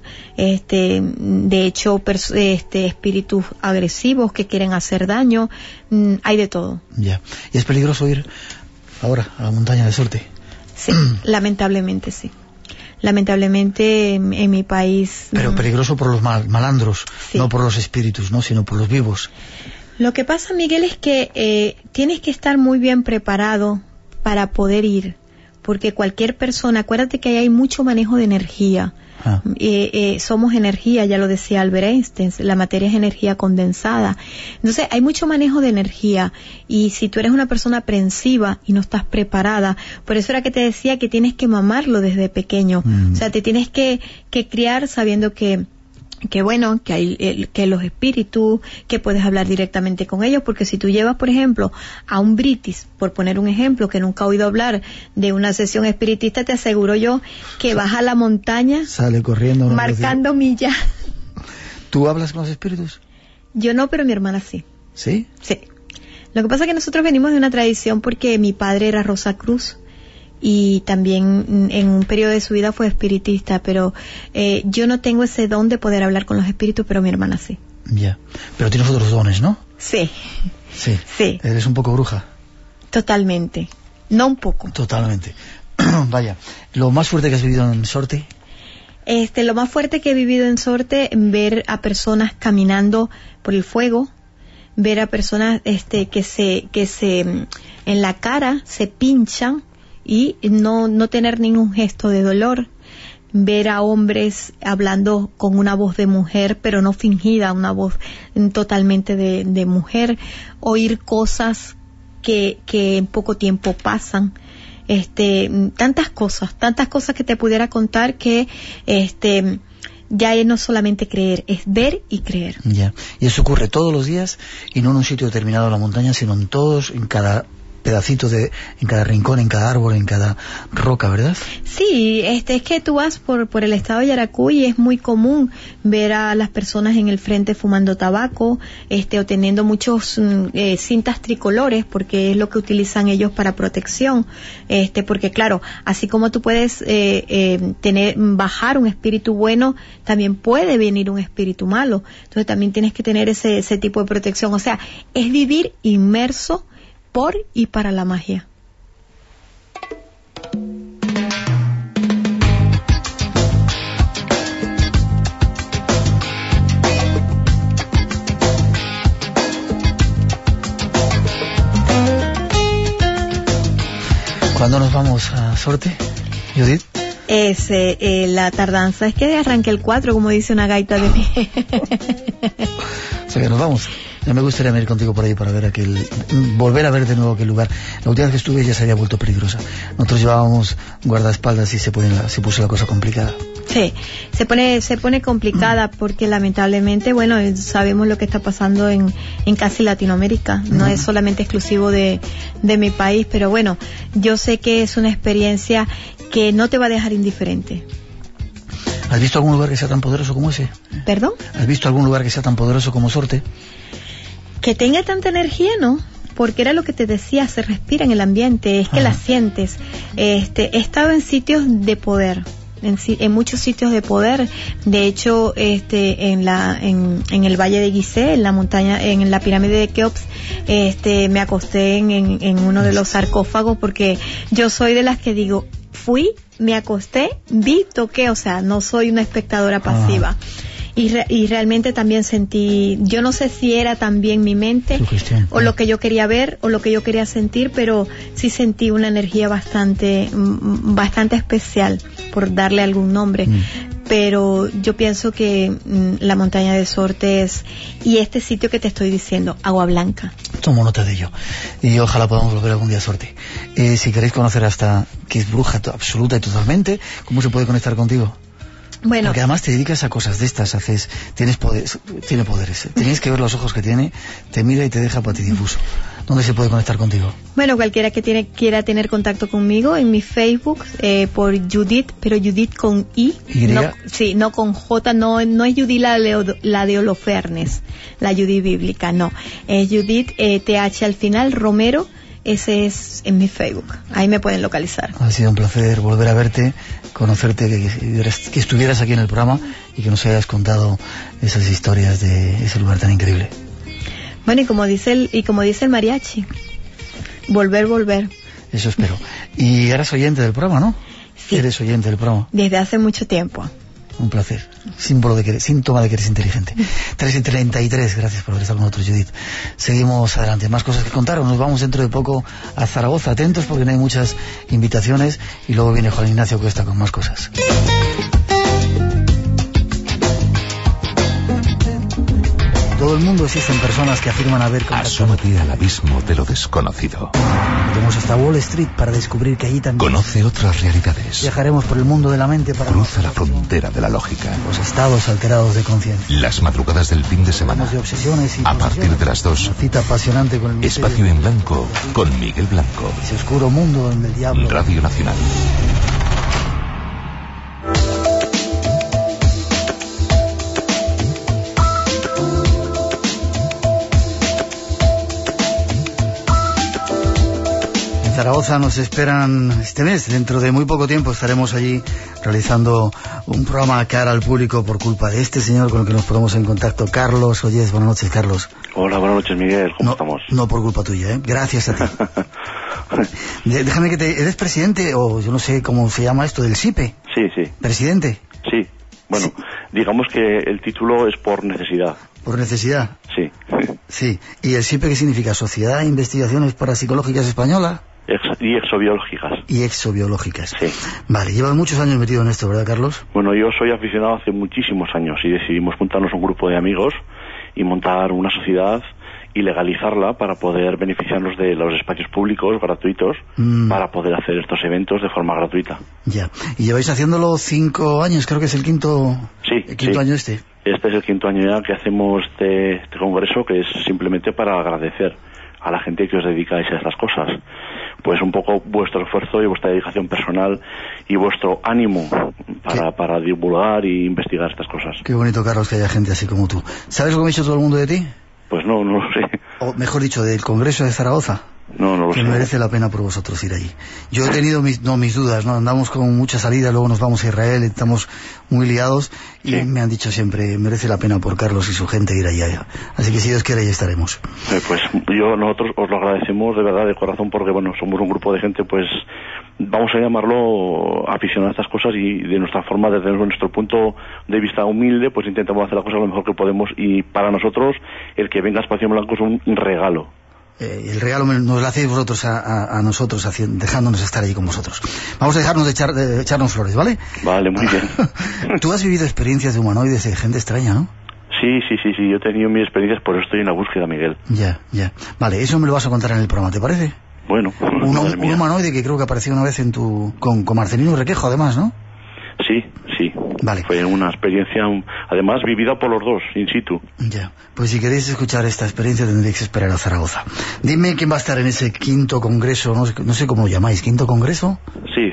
de hecho espíritus agresivos que quieren hacer daño, hay de todo. Ya.
¿Y es peligroso ir ahora a la montaña de Sorte?
Sí, lamentablemente sí. Lamentablemente en mi país...
Pero peligroso por los malandros, no por los espíritus, ¿no? Sino por los vivos.
Lo que pasa, Miguel, es que tienes que estar muy bien preparado para poder ir, porque cualquier persona, acuérdate que ahí hay mucho manejo de energía. Somos energía, ya lo decía Albert Einstein, la materia es energía condensada. Entonces hay mucho manejo de energía, y si tú eres una persona aprensiva y no estás preparada, por eso era que te decía que tienes que mamarlo desde pequeño. O sea, te tienes que criar sabiendo que bueno, que hay que los espíritus, que puedes hablar directamente con ellos, porque si tú llevas, por ejemplo, a un british, por poner un ejemplo, que nunca ha oído hablar de una sesión espiritista, te aseguro yo que baja a la montaña,
sale corriendo,
marcando millas.
¿Tú hablas con los espíritus?
Yo no, pero mi hermana sí.
¿Sí?
Sí. Lo que pasa es que nosotros venimos de una tradición porque mi padre era Rosacruz, y también en un periodo de su vida fue espiritista, pero yo no tengo ese don de poder hablar con los espíritus, pero mi hermana sí.
Ya, pero tienes otros dones, ¿no?
Sí.
Sí. Eres un poco bruja.
Totalmente, no un poco.
Totalmente. Vaya, ¿lo más fuerte que has vivido en Sorte?
Lo más fuerte que he vivido en Sorte, ver a personas caminando por el fuego, ver a personas que se en la cara se pinchan y no tener ningún gesto de dolor, ver a hombres hablando con una voz de mujer, pero no fingida, una voz totalmente de mujer, oír cosas que en poco tiempo pasan, tantas cosas que te pudiera contar, que ya es no solamente creer, es ver y creer.
Ya. Y eso ocurre todos los días, y no en un sitio determinado de la montaña, sino en todos, en cada pedacito en cada rincón, en cada árbol, en cada roca, ¿verdad? Sí,
es que tú vas por el estado de Yaracuy y es muy común ver a las personas en el frente fumando tabaco, o teniendo muchos cintas tricolores, porque es lo que utilizan ellos para protección, porque claro, así como tú puedes bajar un espíritu bueno, también puede venir un espíritu malo, entonces también tienes que tener ese tipo de protección, o sea, es vivir inmerso por y para la magia.
¿Cuándo nos vamos a Sorte, Judith?
La tardanza es que arranque el 4, como dice una gaita de mí.
O sea que nos vamos. Ya me gustaría venir contigo por ahí para ver volver a ver de nuevo aquel lugar. La última vez que estuve ya se había vuelto peligrosa. Nosotros llevábamos guardaespaldas y se puso la cosa complicada.
Sí, se pone complicada porque lamentablemente, bueno, sabemos lo que está pasando en casi Latinoamérica. No es solamente exclusivo de mi país, pero bueno, yo sé que es una experiencia que no te va a dejar indiferente.
¿Has visto algún lugar que sea tan poderoso como ese?
¿Perdón?
¿Has visto algún lugar que sea tan poderoso como Sorte?
Que tenga tanta energía, ¿no? Porque era lo que te decía, se respira en el ambiente, es que la sientes. He estado en sitios de poder, en muchos sitios de poder. De hecho, en el Valle de Gizeh, en la montaña, en la pirámide de Keops, me acosté en uno de los sarcófagos, porque yo soy de las que digo, fui, me acosté, vi, toqué, o sea, no soy una espectadora pasiva. Y realmente también sentí, yo no sé si era también mi mente o lo que yo quería ver o lo que yo quería sentir, pero sí sentí una energía bastante especial, por darle algún nombre. Pero yo pienso que la montaña de Sortes y este sitio que te estoy diciendo, Agua Blanca.
Tomo nota de ello y ojalá podamos volver algún día a Sorte. Si queréis conocer hasta que es bruja absoluta y totalmente, ¿cómo se puede conectar contigo?
Bueno,
porque además te dedicas a cosas de estas, tiene poderes. Tenéis que ver los ojos que tiene, te mira y te deja patidifuso. ¿Dónde se puede conectar contigo?
Bueno, cualquiera que quiera tener contacto conmigo en mi Facebook, por Judith, pero Judith con I. No con J, no es Judith la de Holofernes, la Judith bíblica, no. Es Judith, TH al final, Romero. Ese es en mi Facebook, ahí me pueden localizar.
Ha sido un placer volver a verte, conocerte, que estuvieras aquí en el programa y que nos hayas contado esas historias de ese lugar tan increíble.
Bueno, y como dice el mariachi, volver.
Eso espero. Y eres oyente del programa, ¿no?
Sí.
Eres oyente del programa.
Desde hace mucho tiempo.
Un placer. Síntoma de que eres inteligente. 3:33, gracias por haber estado con nosotros, Judith. Seguimos adelante. Más cosas que contar. Nos vamos dentro de poco a Zaragoza. Atentos porque no hay muchas invitaciones. Y luego viene Juan Ignacio Cuesta con más cosas. Todo el mundo existen personas que afirman haber contactado.
Asómate al abismo de lo desconocido.
Iremos hasta Wall Street para descubrir que allí también...
Conoce otras realidades.
Viajaremos por el mundo de la mente para...
Cruza la frontera de la lógica.
Los estados alterados de conciencia.
Las madrugadas del fin de semana.
De obsesiones y
a partir de las 2.
Una cita apasionante con el
Espacio en Blanco con Miguel Blanco.
Ese oscuro mundo donde el diablo...
Radio Nacional.
Zaragoza nos esperan este mes. Dentro de muy poco tiempo estaremos allí realizando un programa cara al público por culpa de este señor con el que nos ponemos en contacto, Carlos Ollés. Buenas noches, Carlos.
Hola, buenas noches, Miguel. ¿Cómo estamos?
No por culpa tuya, ¿eh? Gracias a ti. Déjame que ¿eres presidente o yo no sé cómo se llama esto, del SIPE?
Sí.
¿Presidente?
Sí. Bueno, sí. Digamos que el título es por necesidad.
¿Por necesidad?
Sí.
Sí. ¿Y el SIPE qué significa? ¿Sociedad de Investigaciones Parapsicológicas Española?
Y exobiológicas.
Y exobiológicas.
Sí.
Vale, llevas muchos años metido en esto, ¿verdad, Carlos?
Bueno, yo soy aficionado hace muchísimos años y decidimos juntarnos un grupo de amigos y montar una sociedad y legalizarla para poder beneficiarnos de los espacios públicos gratuitos para poder hacer estos eventos de forma gratuita.
Ya. ¿Y lleváis haciéndolo 5 años? Creo que es el quinto...
Sí.
El quinto año este.
Este es el 5º año ya que hacemos este congreso, que es simplemente para agradecer a la gente que os dedicáis a estas cosas. Pues un poco vuestro esfuerzo y vuestra dedicación personal y vuestro ánimo para divulgar y investigar estas cosas.
Qué bonito, Carlos, que haya gente así como tú. ¿Sabes lo que me ha dicho todo el mundo de ti?
Pues no lo sé.
O mejor dicho, del Congreso de Zaragoza.
No lo sé.
Que merece la pena por vosotros ir allí. Yo he tenido mis dudas, ¿no? Andamos con mucha salida, luego nos vamos a Israel, estamos muy liados y me han dicho siempre, merece la pena por Carlos y su gente ir allá. Así que si Dios quiere, ahí estaremos.
Pues nosotros os lo agradecemos de verdad, de corazón, porque bueno, somos un grupo de gente, pues vamos a llamarlo aficionado a estas cosas y de nuestra forma, desde nuestro punto de vista humilde, pues intentamos hacer las cosas lo mejor que podemos y para nosotros el que venga a Espacio en Blanco es un regalo.
El regalo nos lo hacéis vosotros a nosotros, dejándonos estar ahí con vosotros. Vamos a dejarnos de echarnos flores, ¿vale?
Vale, muy bien.
Tú has vivido experiencias de humanoides, de gente extraña, ¿no?
Sí, yo he tenido mis experiencias, por eso estoy en la búsqueda, Miguel.
Ya. Vale, eso me lo vas a contar en el programa, ¿te parece?
Bueno.
Un humanoide que creo que apareció una vez con Marcelino Requejo, además, ¿no?
Sí.
Vale.
Fue una experiencia, además, vivida por los dos, in situ.
Ya. Pues si queréis escuchar esta experiencia tendréis que esperar a Zaragoza. Dime quién va a estar en ese 5º congreso, no sé cómo lo llamáis, ¿5º congreso?
Sí.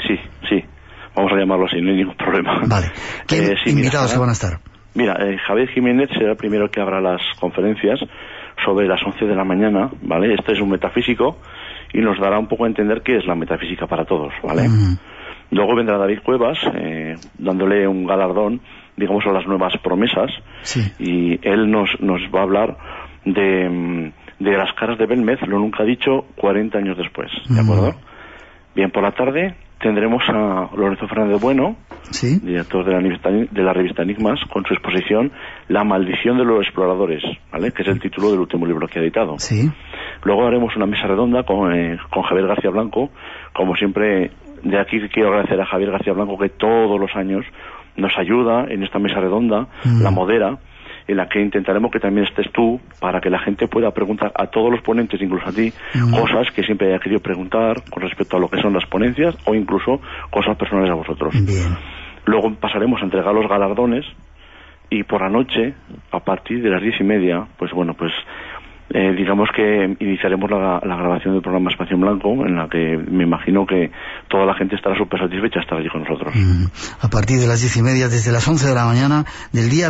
Vamos a llamarlo así, no hay ningún problema.
Vale. ¿Qué invitados se van a estar?
Mira, Javier Jiménez será el primero que abra las conferencias sobre las 11 de la mañana, ¿vale? Este es un metafísico y nos dará un poco a entender qué es la metafísica para todos, ¿vale? Luego vendrá David Cuevas, dándole un galardón, digamos, a las nuevas promesas, y él nos va a hablar de las caras de Belmez, lo nunca dicho, 40 años después, ¿de acuerdo? Bien, por la tarde tendremos a Lorenzo Fernández Bueno, director de la revista Enigmas, con su exposición La maldición de los exploradores, ¿vale?, que es el título del último libro que ha editado. Luego haremos una mesa redonda con Javier García Blanco. Como siempre, de aquí quiero agradecer a Javier García Blanco, que todos los años nos ayuda en esta mesa redonda, la modera, en la que intentaremos que también estés tú, para que la gente pueda preguntar a todos los ponentes, incluso a ti, cosas que siempre haya querido preguntar con respecto a lo que son las ponencias, o incluso cosas personales a vosotros. Luego pasaremos a entregar los galardones, y por la noche, a partir de las 10:30, pues bueno, pues digamos que iniciaremos la grabación del programa Espacio en Blanco, en la que me imagino que toda la gente estará súper satisfecha de estar allí con nosotros.
A partir de las 10:30, desde las 11 de la mañana del día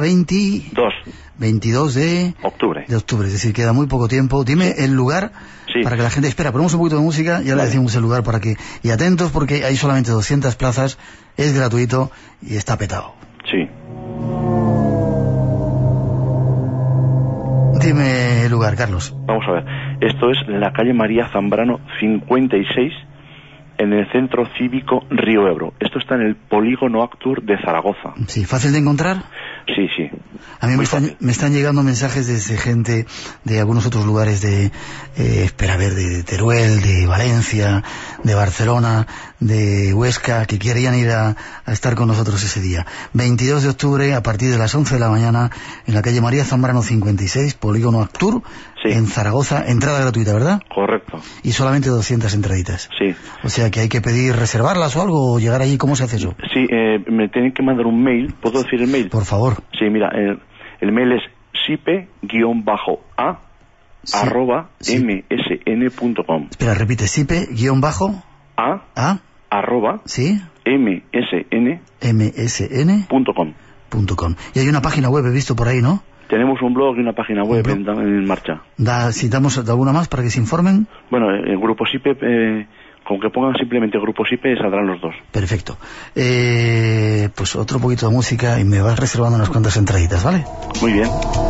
22 de octubre. Es decir, queda muy poco tiempo. Dime el lugar para que la gente espera. Ponemos un poquito de música, ya le decimos el lugar para que... Y atentos, porque hay solamente 200 plazas, es gratuito y está petado.
Sí.
Dime el lugar, Carlos.
Vamos a ver. Esto es la calle María Zambrano 56, en el Centro Cívico Río Ebro. Esto está en el Polígono Actur de Zaragoza.
Sí, ¿fácil de encontrar?
Sí, sí.
A mí me están llegando mensajes desde gente de algunos otros lugares de de Teruel, de Valencia, de Barcelona, de Huesca, que querían ir a estar con nosotros ese día. 22 de octubre, a partir de las 11 de la mañana, en la calle María Zambrano 56, Polígono Actur, en Zaragoza, entrada gratuita, ¿verdad?
Correcto.
Y solamente 200 entraditas.
Sí.
O sea que hay que pedir reservarlas o algo, o llegar allí. ¿Cómo se hace eso?
Sí, me tienen que mandar un mail. ¿Puedo decir el mail?
Por favor.
Sí, mira, el mail es sipe-a @msn.com.
Espera, repite, sipe-a msn.com. Y hay una página web, he visto por ahí, ¿no?
Tenemos un blog y una página web en marcha.
¿Citamos alguna más para que se informen?
Bueno, el Grupo SIPE, con que pongan simplemente Grupo SIPE, saldrán los dos.
Perfecto. Pues otro poquito de música y me vas reservando unas cuantas entraditas, ¿vale?
Muy bien.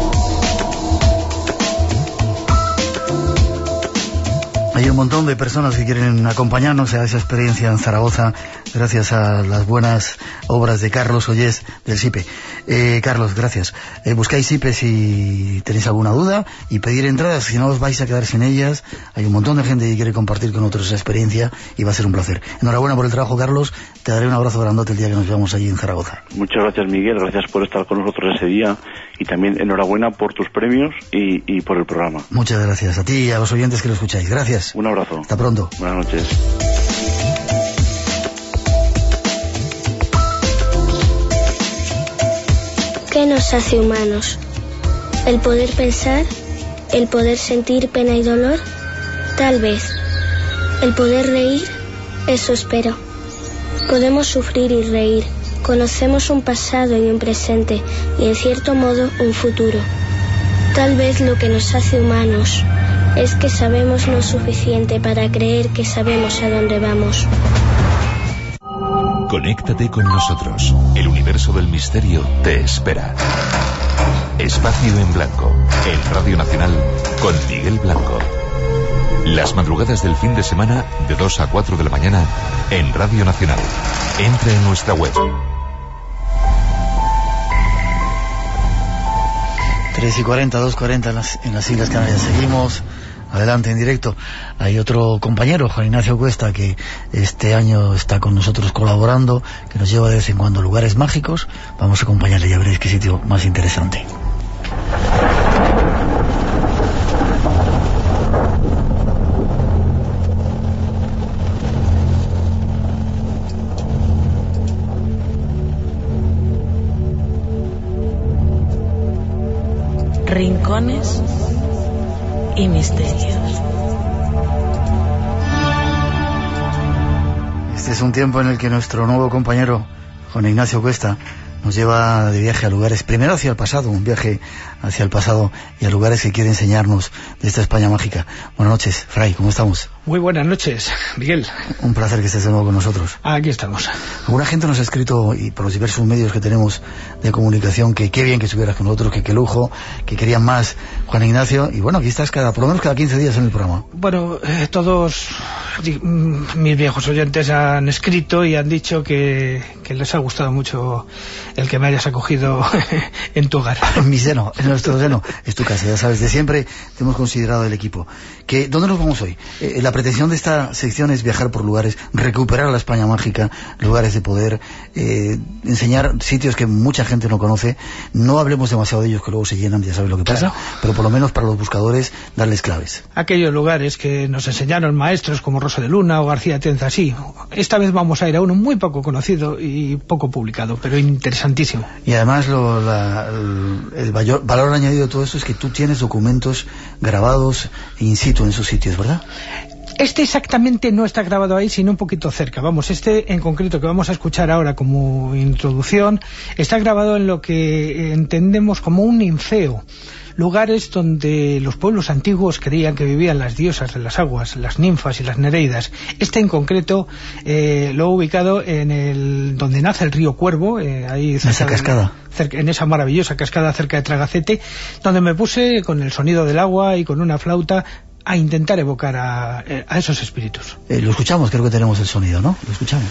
Hay un montón de personas que quieren acompañarnos a esa experiencia en Zaragoza, gracias a las buenas obras de Carlos Ollés del SIPE. Carlos, gracias. Buscáis SIPE si tenéis alguna duda y pedir entradas, si no os vais a quedar sin ellas. Hay un montón de gente que quiere compartir con otros esa experiencia y va a ser un placer. Enhorabuena por el trabajo, Carlos. Te daré un abrazo grandote el día que nos veamos allí en Zaragoza.
Muchas gracias, Miguel. Gracias por estar con nosotros ese día y también enhorabuena por tus premios y por el programa.
Muchas gracias a ti y a los oyentes que lo escucháis. Gracias.
Un abrazo.
Hasta pronto.
Buenas noches.
¿Qué nos hace humanos? ¿El poder pensar? ¿El poder sentir pena y dolor? Tal vez. ¿El poder reír? Eso espero. Podemos sufrir y reír. Conocemos un pasado y un presente y en cierto modo un futuro. Tal vez lo que nos hace humanos es que sabemos lo suficiente para creer que sabemos a dónde vamos.
Conéctate con nosotros. El universo del misterio te espera. Espacio en Blanco, en Radio Nacional, con Miguel Blanco. Las madrugadas del fin de semana, de 2 a 4 de la mañana, en Radio Nacional. Entra en nuestra web.
3:40, 2:40 en las Islas Canarias. Seguimos adelante en directo. Hay otro compañero, Juan Ignacio Cuesta, que este año está con nosotros colaborando, que nos lleva de vez en cuando a lugares mágicos. Vamos a acompañarle, ya veréis qué sitio más interesante.
Rincones y misterios.
Este es un tiempo en el que nuestro nuevo compañero, Juan Ignacio Cuesta, nos lleva de viaje a lugares, primero hacia el pasado, un viaje hacia el pasado y a lugares que quiere enseñarnos de esta España mágica. Buenas noches, Fray, ¿cómo estamos?
Muy buenas noches, Miguel.
Un placer que estés de nuevo con nosotros.
Aquí estamos.
Alguna gente nos ha escrito, y por los diversos medios que tenemos de comunicación, que qué bien que estuvieras con nosotros, que qué lujo, que querían más, Juan Ignacio, y bueno, aquí estás por lo menos cada 15 días en el programa.
Bueno, todos mis viejos oyentes han escrito y han dicho que les ha gustado mucho el que me hayas acogido en tu hogar.
En mi seno, en nuestro seno, es tu casa, ya sabes, de siempre te hemos considerado el equipo. ¿Dónde nos vamos hoy? La pretensión de esta sección es viajar por lugares, recuperar la España mágica, lugares de poder, enseñar sitios que mucha gente no conoce. No hablemos demasiado de ellos, que luego se llenan, ya sabes lo que pasa, pero por lo menos para los buscadores darles claves.
Aquellos lugares que nos enseñaron maestros como Rosa de Luna o García Tenza, sí. Esta vez vamos a ir a uno muy poco conocido y poco publicado, pero interesantísimo.
Y además el valor añadido de todo esto es que tú tienes documentos grabados in situ en sus sitios, ¿verdad?
Este exactamente no está grabado ahí, sino un poquito cerca. Vamos, este en concreto que vamos a escuchar ahora como introducción, está grabado en lo que entendemos como un ninfeo. Lugares donde los pueblos antiguos creían que vivían las diosas de las aguas, las ninfas y las nereidas. Este en concreto lo he ubicado en donde nace el río Cuervo, ahí cerca,
esa cascada,
en esa maravillosa cascada cerca de Tragacete, donde me puse con el sonido del agua y con una flauta a intentar evocar a esos espíritus.
Lo escuchamos, creo que tenemos el sonido, ¿no? Lo escuchamos.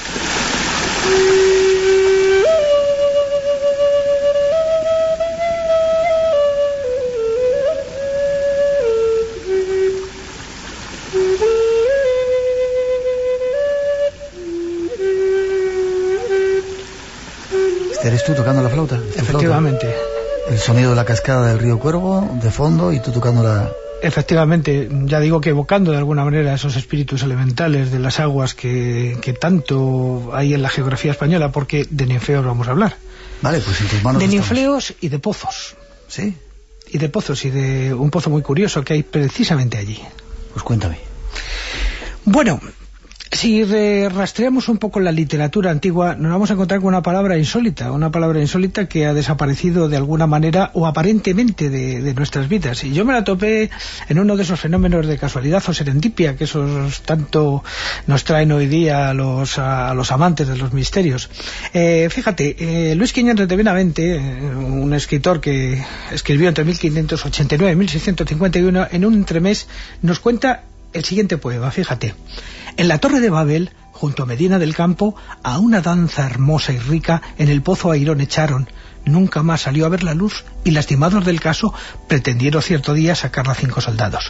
¿Eres tú tocando la flauta?
Efectivamente.
El sonido de la cascada del río Cuervo de fondo y tú tocando la...
Efectivamente, ya digo que evocando de alguna manera esos espíritus elementales de las aguas que tanto hay en la geografía española, porque de ninfeos vamos a hablar.
Vale, pues en tus manos
de
estamos.
ninfeos y de pozos.
¿Sí?
Y de pozos, y de un pozo muy curioso que hay precisamente allí.
Pues cuéntame.
Bueno, si rastreamos un poco la literatura antigua, nos vamos a encontrar con una palabra insólita que ha desaparecido de alguna manera o aparentemente de nuestras vidas. Y yo me la topé en uno de esos fenómenos de casualidad o serendipia que esos tanto nos traen hoy día a los amantes de los misterios. Fíjate, Luis Quiñones de Benavente, un escritor que escribió entre 1589 y 1651, en un entremés nos cuenta el siguiente poema, fíjate. En la Torre de Babel, junto a Medina del Campo, a una danza hermosa y rica en el pozo Airón echaron. Nunca más salió a ver la luz y, lastimados del caso, pretendieron cierto día sacarla 5 soldados.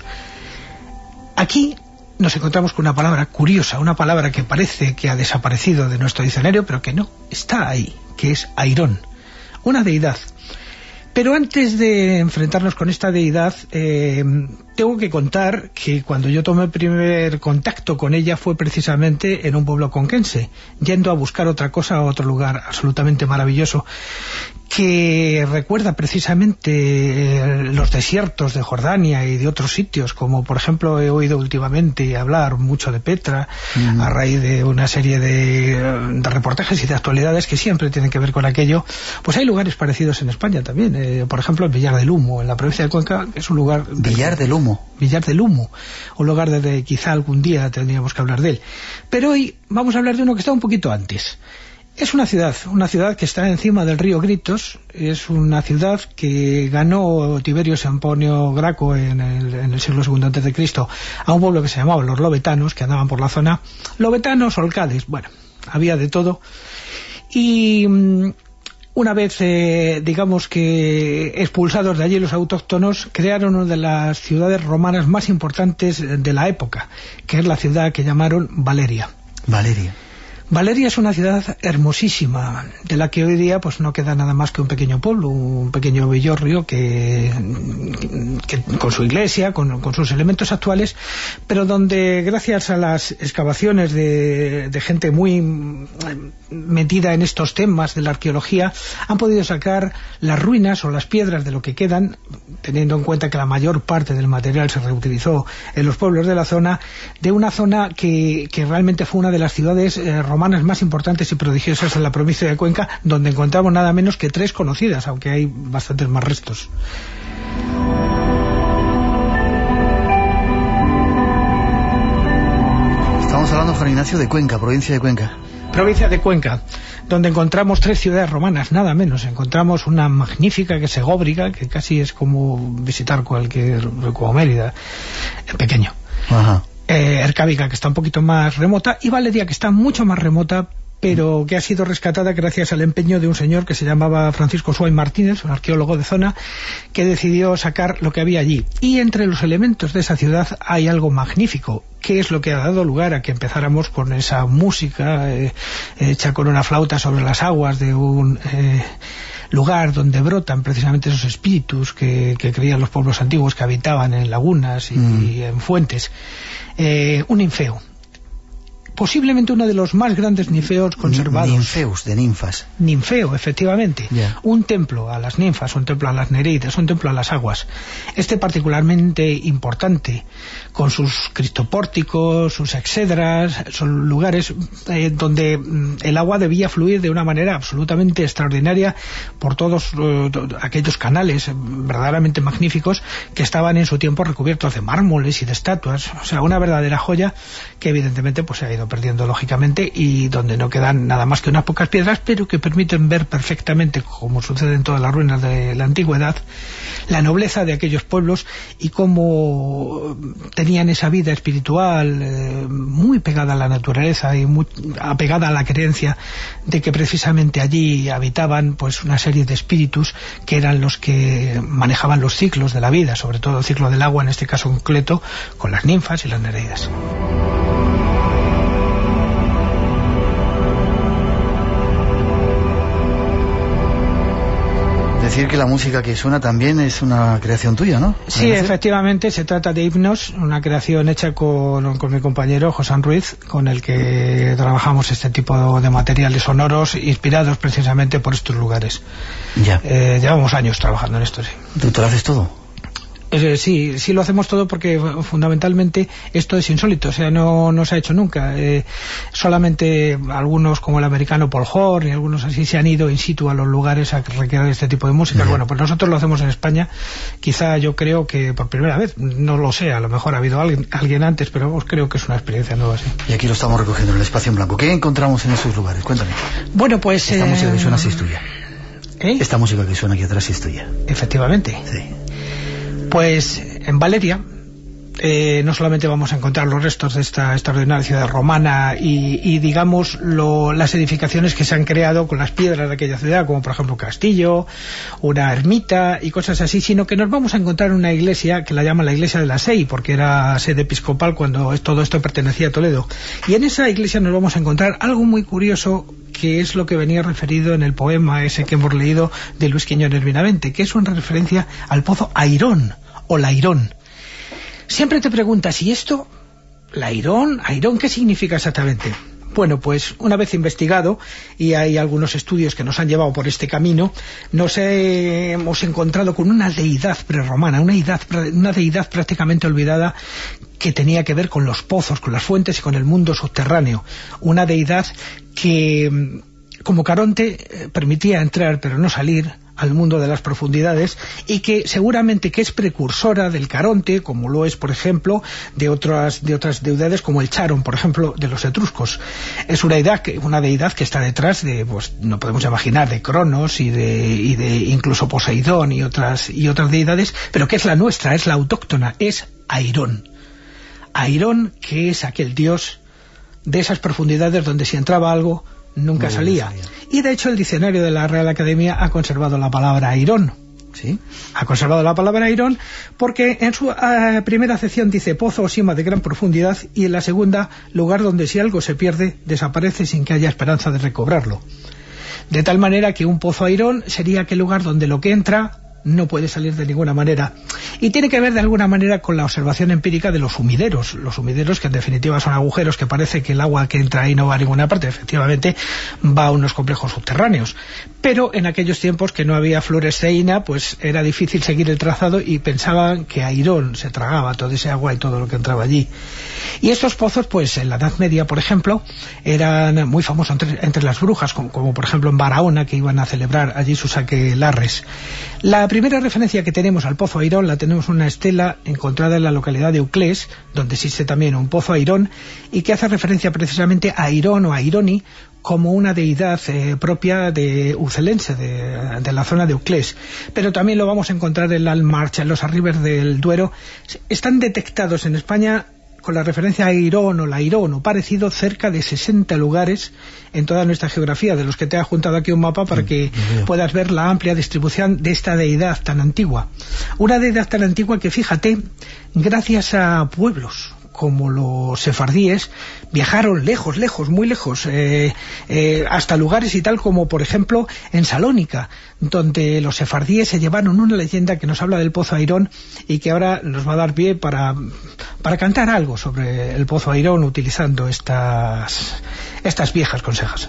Aquí nos encontramos con una palabra curiosa, una palabra que parece que ha desaparecido de nuestro diccionario, pero que no, está ahí, que es Airón, una deidad. Pero antes de enfrentarnos con esta deidad, tengo que contar que cuando yo tomé el primer contacto con ella fue precisamente en un pueblo conquense, yendo a buscar otra cosa a otro lugar absolutamente maravilloso, que recuerda precisamente los desiertos de Jordania y de otros sitios, como por ejemplo he oído últimamente hablar mucho de Petra, a raíz de una serie de reportajes y de actualidades que siempre tienen que ver con aquello. Pues hay lugares parecidos en España también, por ejemplo en Villar del Humo, en la provincia de Cuenca, que es un lugar...
Villar del Humo,
un lugar de quizá algún día tendríamos que hablar de él. Pero hoy vamos a hablar de uno que está un poquito antes. Es una ciudad que está encima del río Gritos. Es una ciudad que ganó Tiberio Semponio Graco en el siglo II a.C. a un pueblo que se llamaba los lobetanos, que andaban por la zona. Lobetanos, olcades, bueno, había de todo. Y una vez, digamos que expulsados de allí los autóctonos, crearon una de las ciudades romanas más importantes de la época, que es la ciudad que llamaron Valeria. Valeria es una ciudad hermosísima, de la que hoy día pues no queda nada más que un pequeño pueblo, un pequeño villorrio que con su iglesia, con sus elementos actuales, pero donde gracias a las excavaciones de gente muy metida en estos temas de la arqueología, han podido sacar las ruinas o las piedras de lo que quedan, teniendo en cuenta que la mayor parte del material se reutilizó en los pueblos de la zona, de una zona que realmente fue una de las ciudades romanas más importantes y prodigiosas en la provincia de Cuenca, donde encontramos nada menos que 3 conocidas, aunque hay bastantes más restos.
hablando, Juan Ignacio, de Cuenca, provincia de Cuenca.
Provincia de Cuenca, donde encontramos 3 ciudades romanas, nada menos. Encontramos una magnífica, que es Segóbriga, que casi es como visitar como Mérida, pequeño. Ajá. Ercávica, que está un poquito más remota, y Valeria, que está mucho más remota, pero que ha sido rescatada gracias al empeño de un señor que se llamaba Francisco Suárez Martínez, un arqueólogo de zona, que decidió sacar lo que había allí. Y entre los elementos de esa ciudad hay algo magnífico, que es lo que ha dado lugar a que empezáramos con esa música hecha con una flauta sobre las aguas de un lugar donde brotan precisamente esos espíritus que creían los pueblos antiguos que habitaban en lagunas y en fuentes. Un ninfeo. Posiblemente uno de los más grandes ninfeos conservados.
Ninfeus, de ninfas.
Ninfeo, efectivamente. Yeah. Un templo a las ninfas, un templo a las nereidas, un templo a las aguas. Este particularmente importante, con sus cristopórticos, sus exedras, son lugares donde el agua debía fluir de una manera absolutamente extraordinaria por todos aquellos canales verdaderamente magníficos que estaban en su tiempo recubiertos de mármoles y de estatuas. O sea, una verdadera joya que evidentemente pues se ha ido perdiendo lógicamente, y donde no quedan nada más que unas pocas piedras, pero que permiten ver perfectamente, como sucede en todas las ruinas de la antigüedad, la nobleza de aquellos pueblos y cómo tenían esa vida espiritual muy pegada a la naturaleza y muy apegada a la creencia de que precisamente allí habitaban pues una serie de espíritus que eran los que manejaban los ciclos de la vida, sobre todo el ciclo del agua, en este caso concreto, con las ninfas y las nereidas.
Decir que la música que suena también es una creación tuya, ¿no?
Sí, efectivamente, se trata de himnos, una creación hecha con mi compañero José Ruiz, con el que trabajamos este tipo de materiales sonoros inspirados precisamente por estos lugares.
Ya.
Llevamos años trabajando en esto, sí.
¿Tú te lo haces todo?
Sí lo hacemos todo porque fundamentalmente esto es insólito, o sea, no se ha hecho nunca. Solamente algunos como el americano Paul Horn y algunos así se han ido in situ a los lugares a recrear este tipo de música. Bueno, pues nosotros lo hacemos en España, quizá yo creo que por primera vez, no lo sé, a lo mejor ha habido alguien antes, pero creo que es una experiencia nueva, sí.
Y aquí lo estamos recogiendo en el espacio en blanco. ¿Qué encontramos en esos lugares? Cuéntame.
Bueno, pues...
Esta música que suena así es tuya. Esta música que suena aquí atrás es tuya.
Efectivamente.
Sí.
Pues en Valeria no solamente vamos a encontrar los restos de esta extraordinaria ciudad romana y digamos las edificaciones que se han creado con las piedras de aquella ciudad, como por ejemplo un castillo, una ermita y cosas así, sino que nos vamos a encontrar una iglesia que la llaman la iglesia de la Sei, porque era sede episcopal cuando todo esto pertenecía a Toledo. Y en esa iglesia nos vamos a encontrar algo muy curioso, que es lo que venía referido en el poema ese que hemos leído de Luis Quiñones Benavente, que es una referencia al pozo Airón o Lairón. Siempre te preguntas, ¿y esto? ¿Lairón? ¿Airón? ¿Qué significa exactamente? Bueno, pues una vez investigado, y hay algunos estudios que nos han llevado por este camino, nos hemos encontrado con una deidad prerromana, una deidad prácticamente olvidada, que tenía que ver con los pozos, con las fuentes y con el mundo subterráneo. Una deidad que, como Caronte, permitía entrar pero no salir al mundo de las profundidades, y que seguramente que es precursora del Caronte, como lo es, por ejemplo, de otras deidades como el Charon, por ejemplo, de los etruscos. Es una deidad que está detrás de, pues no podemos imaginar, de Cronos y de incluso Poseidón y otras deidades, pero que es la nuestra, es la autóctona, es Airón. Airón, que es aquel dios de esas profundidades donde si entraba algo nunca salía. Y de hecho el diccionario de la Real Academia ha conservado la palabra Airón.
¿Sí?
Ha conservado la palabra Airón porque en su primera acepción dice pozo o sima de gran profundidad, y en la segunda, lugar donde si algo se pierde, desaparece sin que haya esperanza de recobrarlo. De tal manera que un pozo Airón sería aquel lugar donde lo que entra no puede salir de ninguna manera. Y tiene que ver de alguna manera con la observación empírica de los humideros. Los humideros, que en definitiva son agujeros que parece que el agua que entra ahí no va a ninguna parte, efectivamente va a unos complejos subterráneos. Pero en aquellos tiempos que no había fluoresceína, pues era difícil seguir el trazado y pensaban que Airón se tragaba todo ese agua y todo lo que entraba allí. Y estos pozos, pues en la Edad Media, por ejemplo, eran muy famosos entre las brujas, como por ejemplo en Barahona, que iban a celebrar allí sus aquelarres. La primera referencia que tenemos al Pozo Airón la tenemos en una estela encontrada en la localidad de Uclés, donde existe también un Pozo Airón, y que hace referencia precisamente a Airón o a Aironi como una deidad propia de ucelense, de la zona de Uclés. Pero también lo vamos a encontrar en la Almarcha, en los arribes del Duero. Están detectados en España con la referencia a Airón o la Airón o parecido, cerca de 60 lugares en toda nuestra geografía, de los que te he juntado aquí un mapa para que puedas ver la amplia distribución de esta deidad tan antigua. Una deidad tan antigua que, fíjate, gracias a pueblos como los sefardíes, viajaron lejos, muy lejos, hasta lugares y tal como, por ejemplo, en Salónica, donde los sefardíes se llevaron una leyenda que nos habla del Pozo Airón y que ahora nos va a dar pie para cantar algo sobre el Pozo Airón utilizando estas viejas consejas.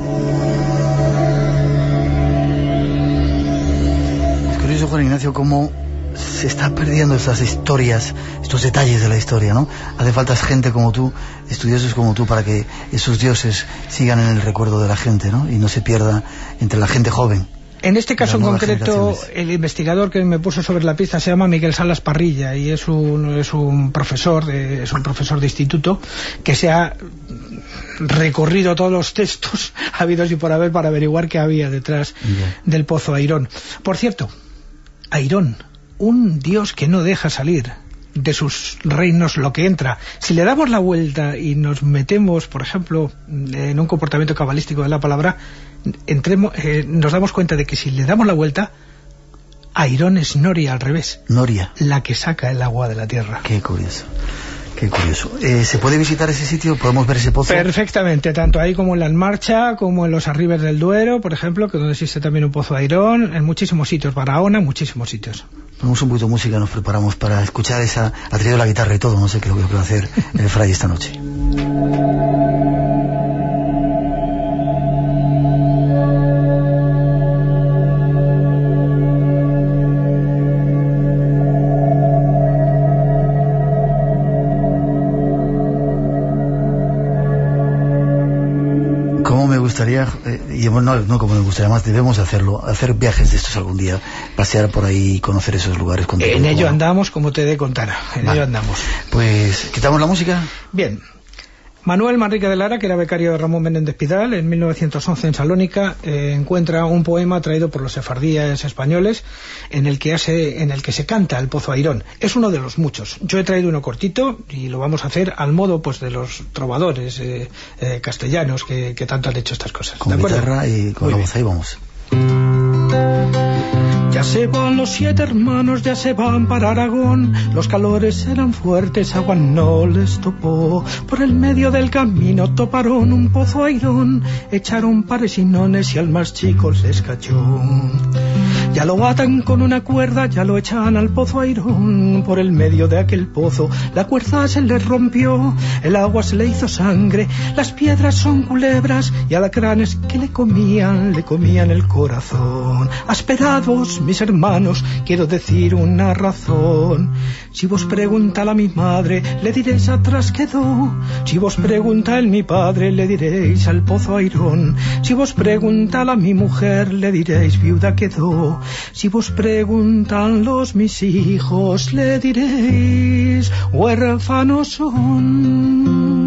Es curioso, Juan Ignacio, cómo se está perdiendo estas historias, estos detalles de la historia, ¿no? Hace falta gente como tú, estudiosos como tú, para que esos dioses sigan en el recuerdo de la gente, ¿no? Y no se pierda entre la gente joven.
En este caso en concreto, el investigador que me puso sobre la pista se llama Miguel Salas Parrilla y es un profesor de instituto que se ha recorrido todos los textos habidos y por haber para averiguar qué había detrás del Pozo Airón. Por cierto, Airón, un dios que no deja salir de sus reinos lo que entra. Si le damos la vuelta y nos metemos, por ejemplo, en un comportamiento cabalístico de la palabra, nos damos cuenta de que si le damos la vuelta, Airón es Noria al revés.
Noria.
La que saca el agua de la tierra.
Qué curioso. Qué curioso. ¿Se puede visitar ese sitio? ¿Podemos ver ese pozo?
Perfectamente, tanto ahí como en la Almarcha, como en los arribes del Duero, por ejemplo, que donde existe también un Pozo Airón, en muchísimos sitios, Barahona, muchísimos sitios.
Ponemos un poquito de música, nos preparamos para escuchar esa... Ha traído la guitarra y todo, no sé qué es lo que voy a hacer el Fray esta noche. No como me gustaría más, debemos hacerlo, hacer viajes de estos algún día, pasear por ahí y conocer esos lugares.
En ello andamos, como te de contar, ello andamos.
Pues, ¿quitamos la música?
Bien. Manuel Manrique de Lara, que era becario de Ramón Menéndez Pidal, en 1911 en Salónica, encuentra un poema traído por los sefardíes españoles en el que se canta el Pozo Airón. Es uno de los muchos. Yo he traído uno cortito y lo vamos a hacer al modo pues de los trovadores castellanos que tanto han hecho estas cosas.
Con guitarra y con la voz, ahí vamos.
Ya se van los 7 hermanos, ya se van para Aragón. Los calores eran fuertes, agua no les topó. Por el medio del camino toparon un Pozo Airón. Echaron paresinones y al más chico les cayó. Ya lo atan con una cuerda, ya lo echan al Pozo Airón. Por el medio de aquel pozo la cuerda se les rompió. El agua se le hizo sangre, las piedras son culebras y alacranes que le comían el corazón. Asperados, mis hermanos, quiero decir una razón. Si vos pregunta a mi madre, le diréis atrás quedó. Si vos pregunta a mi padre, le diréis al Pozo Airón. Si vos pregunta a mi mujer, le diréis viuda quedó. Si vos preguntan los mis hijos, le diréis huérfanos son.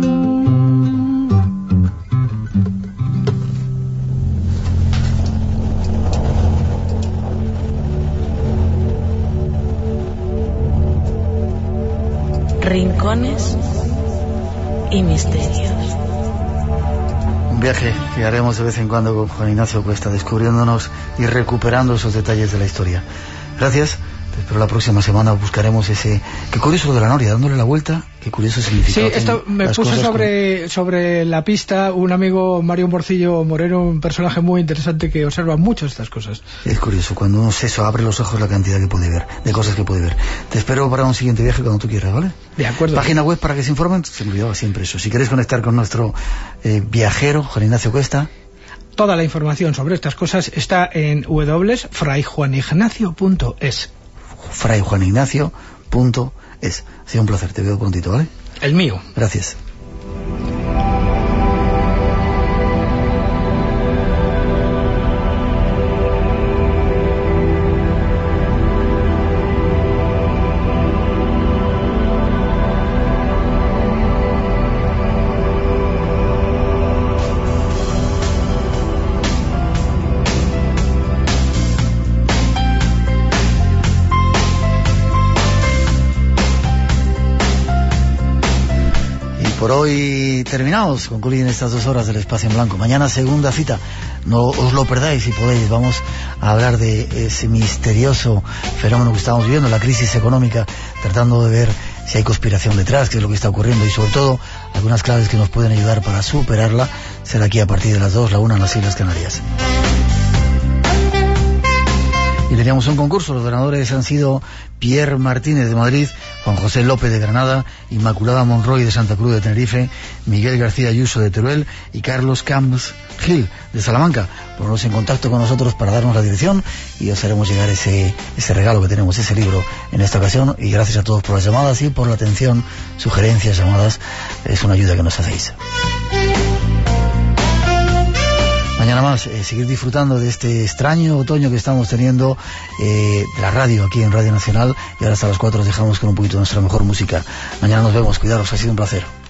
Rincones y misterios.
Un viaje que haremos de vez en cuando con Juan Ignacio Cuesta, descubriéndonos y recuperando esos detalles de la historia. Gracias. Te espero la próxima semana, buscaremos ese... Qué curioso lo de la Noria, dándole la vuelta, qué curioso significado.
Sí, esto me puso sobre la pista un amigo, Mario Morcillo Moreno, un personaje muy interesante que observa mucho estas cosas.
Es curioso, cuando uno se abre los ojos la cantidad que puede ver, de cosas que puede ver. Te espero para un siguiente viaje cuando tú quieras, ¿vale?
De acuerdo.
Página web para que se informen, se me olvidaba siempre eso. Si queréis conectar con nuestro viajero, Juan Ignacio Cuesta...
Toda la información sobre estas cosas está en www.frayjuanignacio.es.
frayjuanignacio.es. Ha sido un placer, te veo prontito, ¿vale?
El mío.
Gracias. por hoy terminamos. Concluyen estas 2 horas del Espacio en Blanco. Mañana segunda cita, no os lo perdáis si podéis. Vamos a hablar de ese misterioso fenómeno que estamos viviendo, la crisis económica, tratando de ver si hay conspiración detrás, qué es lo que está ocurriendo y sobre todo algunas claves que nos pueden ayudar para superarla. Será aquí a partir de las 2, la 1 en las Islas Canarias. Y teníamos un concurso. Los ganadores han sido Pierre Martínez de Madrid, Juan José López de Granada, Inmaculada Monroy de Santa Cruz de Tenerife, Miguel García Ayuso de Teruel y Carlos Camps Gil de Salamanca. Poneros en contacto con nosotros para darnos la dirección y os haremos llegar ese regalo que tenemos, ese libro en esta ocasión. Y gracias a todos por las llamadas y por la atención, sugerencias, llamadas. Es una ayuda que nos hacéis. Mañana más, seguir disfrutando de este extraño otoño que estamos teniendo, de la radio aquí en Radio Nacional, y ahora hasta las 4 os dejamos con un poquito de nuestra mejor música. Mañana nos vemos, cuidaros, ha sido un placer.